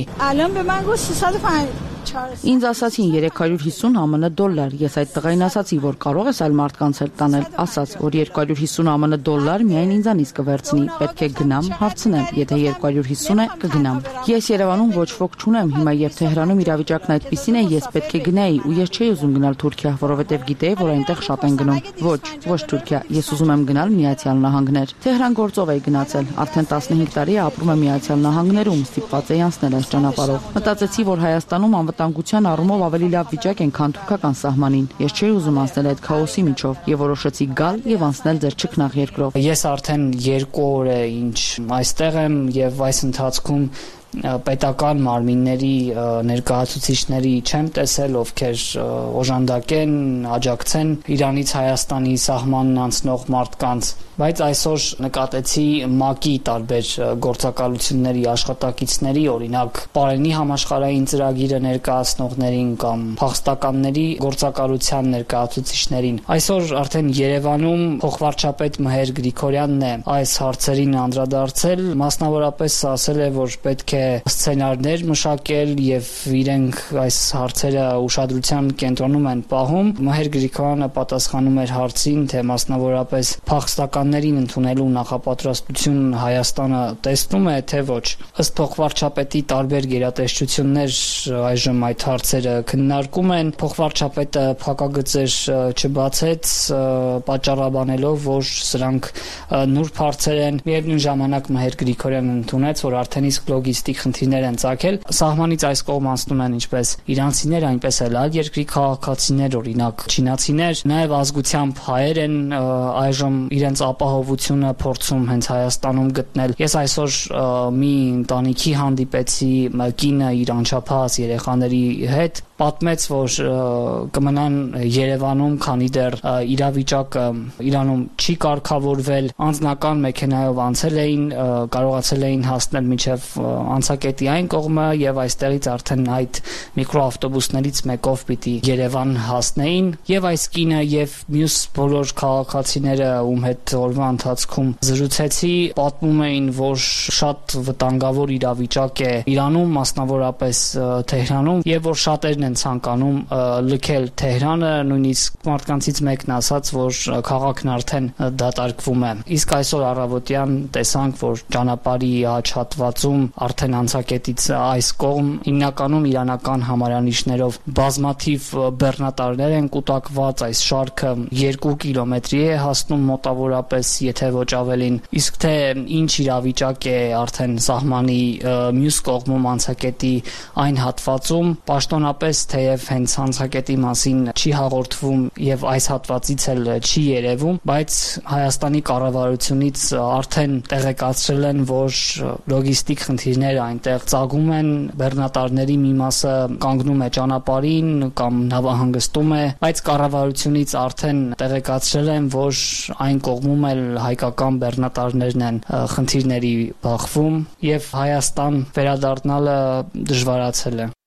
Ինձ ասացին 350 ԱՄՆ դոլար։ Ես այդ տղային ասացի, որ կարող ես այլ մարդկանց հետ տանել, ասաց, որ 250 ԱՄՆ դոլար միայն ինձանից կվերցնի, պետք է գնամ, հարցնեմ, եթե 250 է, կգնամ։ Ես Երևանում ոչ ոք չունեմ, հիմա եւ Թեհրանում իրավիճակն այդպիսին է, ես պետք է գնայի ու ես չէի ուզում գնալ Թուրքիա, որովհետեւ գիտեի, որ այնտեղ շատ են գնում։ Ոչ Թուրքիա, ես ուզում եմ գնալ Միացյալ Նահանգներ։ Թեհրան գործով էի գնացել, արդեն 15 տարի է ապրում եմ Միացյալ Նահանգներում, ստիպված էի անցնել այս ճանապարհով։ Մտածեցի, որ Հայաստանում անվտանգության առումով ավելի լավ վիճակ են, քան թուրքական սահմանին։ Ես չէի ուզում անցնել այդ քաոսի միջով եւ որոշեցի գալ եւ անցնել ձեր ճկնաղ երկրով։ Ես արդեն 2 օր է ինչ այստեղ եմ եւ այս ընթացքում պետական մարմինների ներկայացուցիչների չեմ տեսել, ովքեր օժանդակեն, աջակցեն Իրանից Հայաստանի սահմանն անցնող մարդկանց, բայց այսօր նկատեցի ՄԱԿ-ի տարբեր գործակալությունների աշխատակիցների, օրինակ Պարենի համաշխարհային ծրագիրը ներկայացնողներին կամ փախստականների գործակալության ներկայացուցիչներին։ Այսօր արդեն Երևանում փոխվարչապետ Մհեր Գրիգորյանն է այս հարցերին անդրադարձել, մասնավորապես ասել է, որ պետք է սցենարներ մշակել եւ իրենք այս հարցերը ուշադրության կենտրոնում են պահում։ Մհեր Գրիգորյանը պատասխանում էր հարցին, թե մասնավորապես փախստականներին ընդունելու նախապատրաստություն Հայաստանը տեսնում է, թե ոչ։ Ըստ փոխվարչապետի տարբեր գերատեսչություններ այժմ այդ հարցերը քննարկում են։ Փոխվարչապետը փակագծեր չբացեց, պատճառաբանելով, որ սրանք նուրբ հարցեր են։ Միևնույն ժամանակ Մհեր Գրիգորյանը ընդունեց, որ արդեն իսկ լոգիստիկ խնդիրներ են ծագել։ Սահմանից այս կողմ անցնում են ինչպես իրանցիներ, այնպես էլ այլ երկրի քաղաքացիներ, օրինակ չինացիներ, նաև ազգությամբ հայեր են այժմ իրենց ապահովությունը փորձում հենց Հայաստանում գտնել։ Ես այսօր մի ընտանիքի հանդիպեցի, կինը իր անչափահաս երեխաների հետ պատմեց, որ կմնան Երևանում, քանի դեռ իրավիճակը Իրանում չի կարգավորվել, անձնական մեքենայով անցել էին, կարողացել էին հասնել մինչև անցակետի այն կողմը եւ այստեղից արդեն այդ միկրոավտոբուսներից մեկով պիտի Երևան հասնեին եւ այս կինը եւ մյուս բոլոր քաղաքացիները, ում հետ օրվա ընթացքում զրուցեցի, պատմում էին, որ շատ վտանգավոր իրավիճակ է Իրանում, մասնավորապես Թեհրանում, եւ որ շատերն են ցանկանում լքել Թեհրանը, նույնիսկ մարդկանցից մեկն ասաց, որ քաղաքն արդեն դատարկվում է։ Իսկ այսօր առավոտյան տեսանք, որ ճանապարհի աջ հատվածում արդեն անցակետից այս կողմ հիմնականում իրանական համարանիշներով բազմաթիվ բեռնատարներ են կուտակված, այս շարքը 2 կիլոմետրի է հասնում մոտավորապես, եթե ոչ ավելին։ Իսկ թե ինչ իրավիճակ է արդեն սահմանի մյուս կողմում անցակետի այն հատվածում, պաշտոնապես թեև հենց անցակետի մասին չի հաղորդվում եւ այս հատվածից էլ չի երևում, բայց Հայաստանի կառավարությունից արդեն տեղեկացրել են, որ լոգիստիկ խնդիրները այնտեղ ծագում են, բեռնատարների մի մասը կանգնում է ճանապարհին կամ նավահանգստում է, բայց կառավարությունից արդեն տեղեկացրել են, որ այն կողմում էլ հայկական բեռնատարներն են խնդիրների բախվում եւ Հայաստան վերադառնալը դժվարացել է։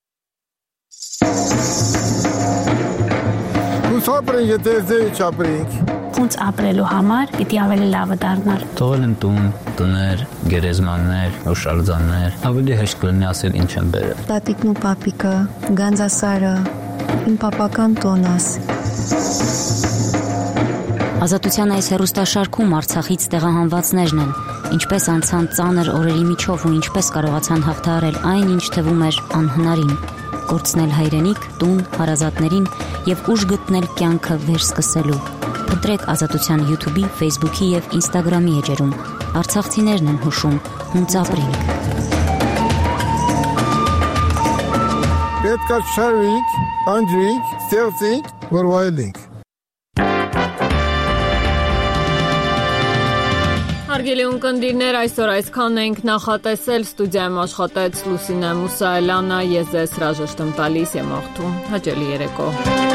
Ոնց ապրենք, եթե ձեզ չապրենք։ Ոնց ապրելու համար պիտի ավելի լավը դառնալ։ Թողել են տուն, տներ, գերեզմաններ, հուշարձաններ, ավելի հեշտ կլինի ասել ինչ են բերել։ Տատիկն ու պապիկը, գանձասարը, իմ պապական տոնաս։ Ազատության այս հեռուստաշարքում Արցախից տեղահանվածներն են, ինչպես անցան ծանր օրերի միջով ու ինչպես կարողացան հաղթահարել այն, ինչ թվում էր անհնարին, կորցնել հայրենիք, տուն, հարազատներին եւ ուժ գտնել կյանքը վերսկսելու։ Փնտրեք Ազատության YouTube-ի, Facebook-ի եւ Instagram-ի էջերում։ Արցախցիներն են հուշում, հունց ապրենք։ Պետք է շարվենք, անջրենք, ստեղծենք, որ վայելենք։ Հարգելի ունկնդիրներ, այսօր այսքանն ենք նախատեսել, ստուդիայում աշխատեց Լուսինե Մուսայելյանը, ես ձեզ հրաժեշտ եմ տալիս եմ աղթում, հաճելի երեկո։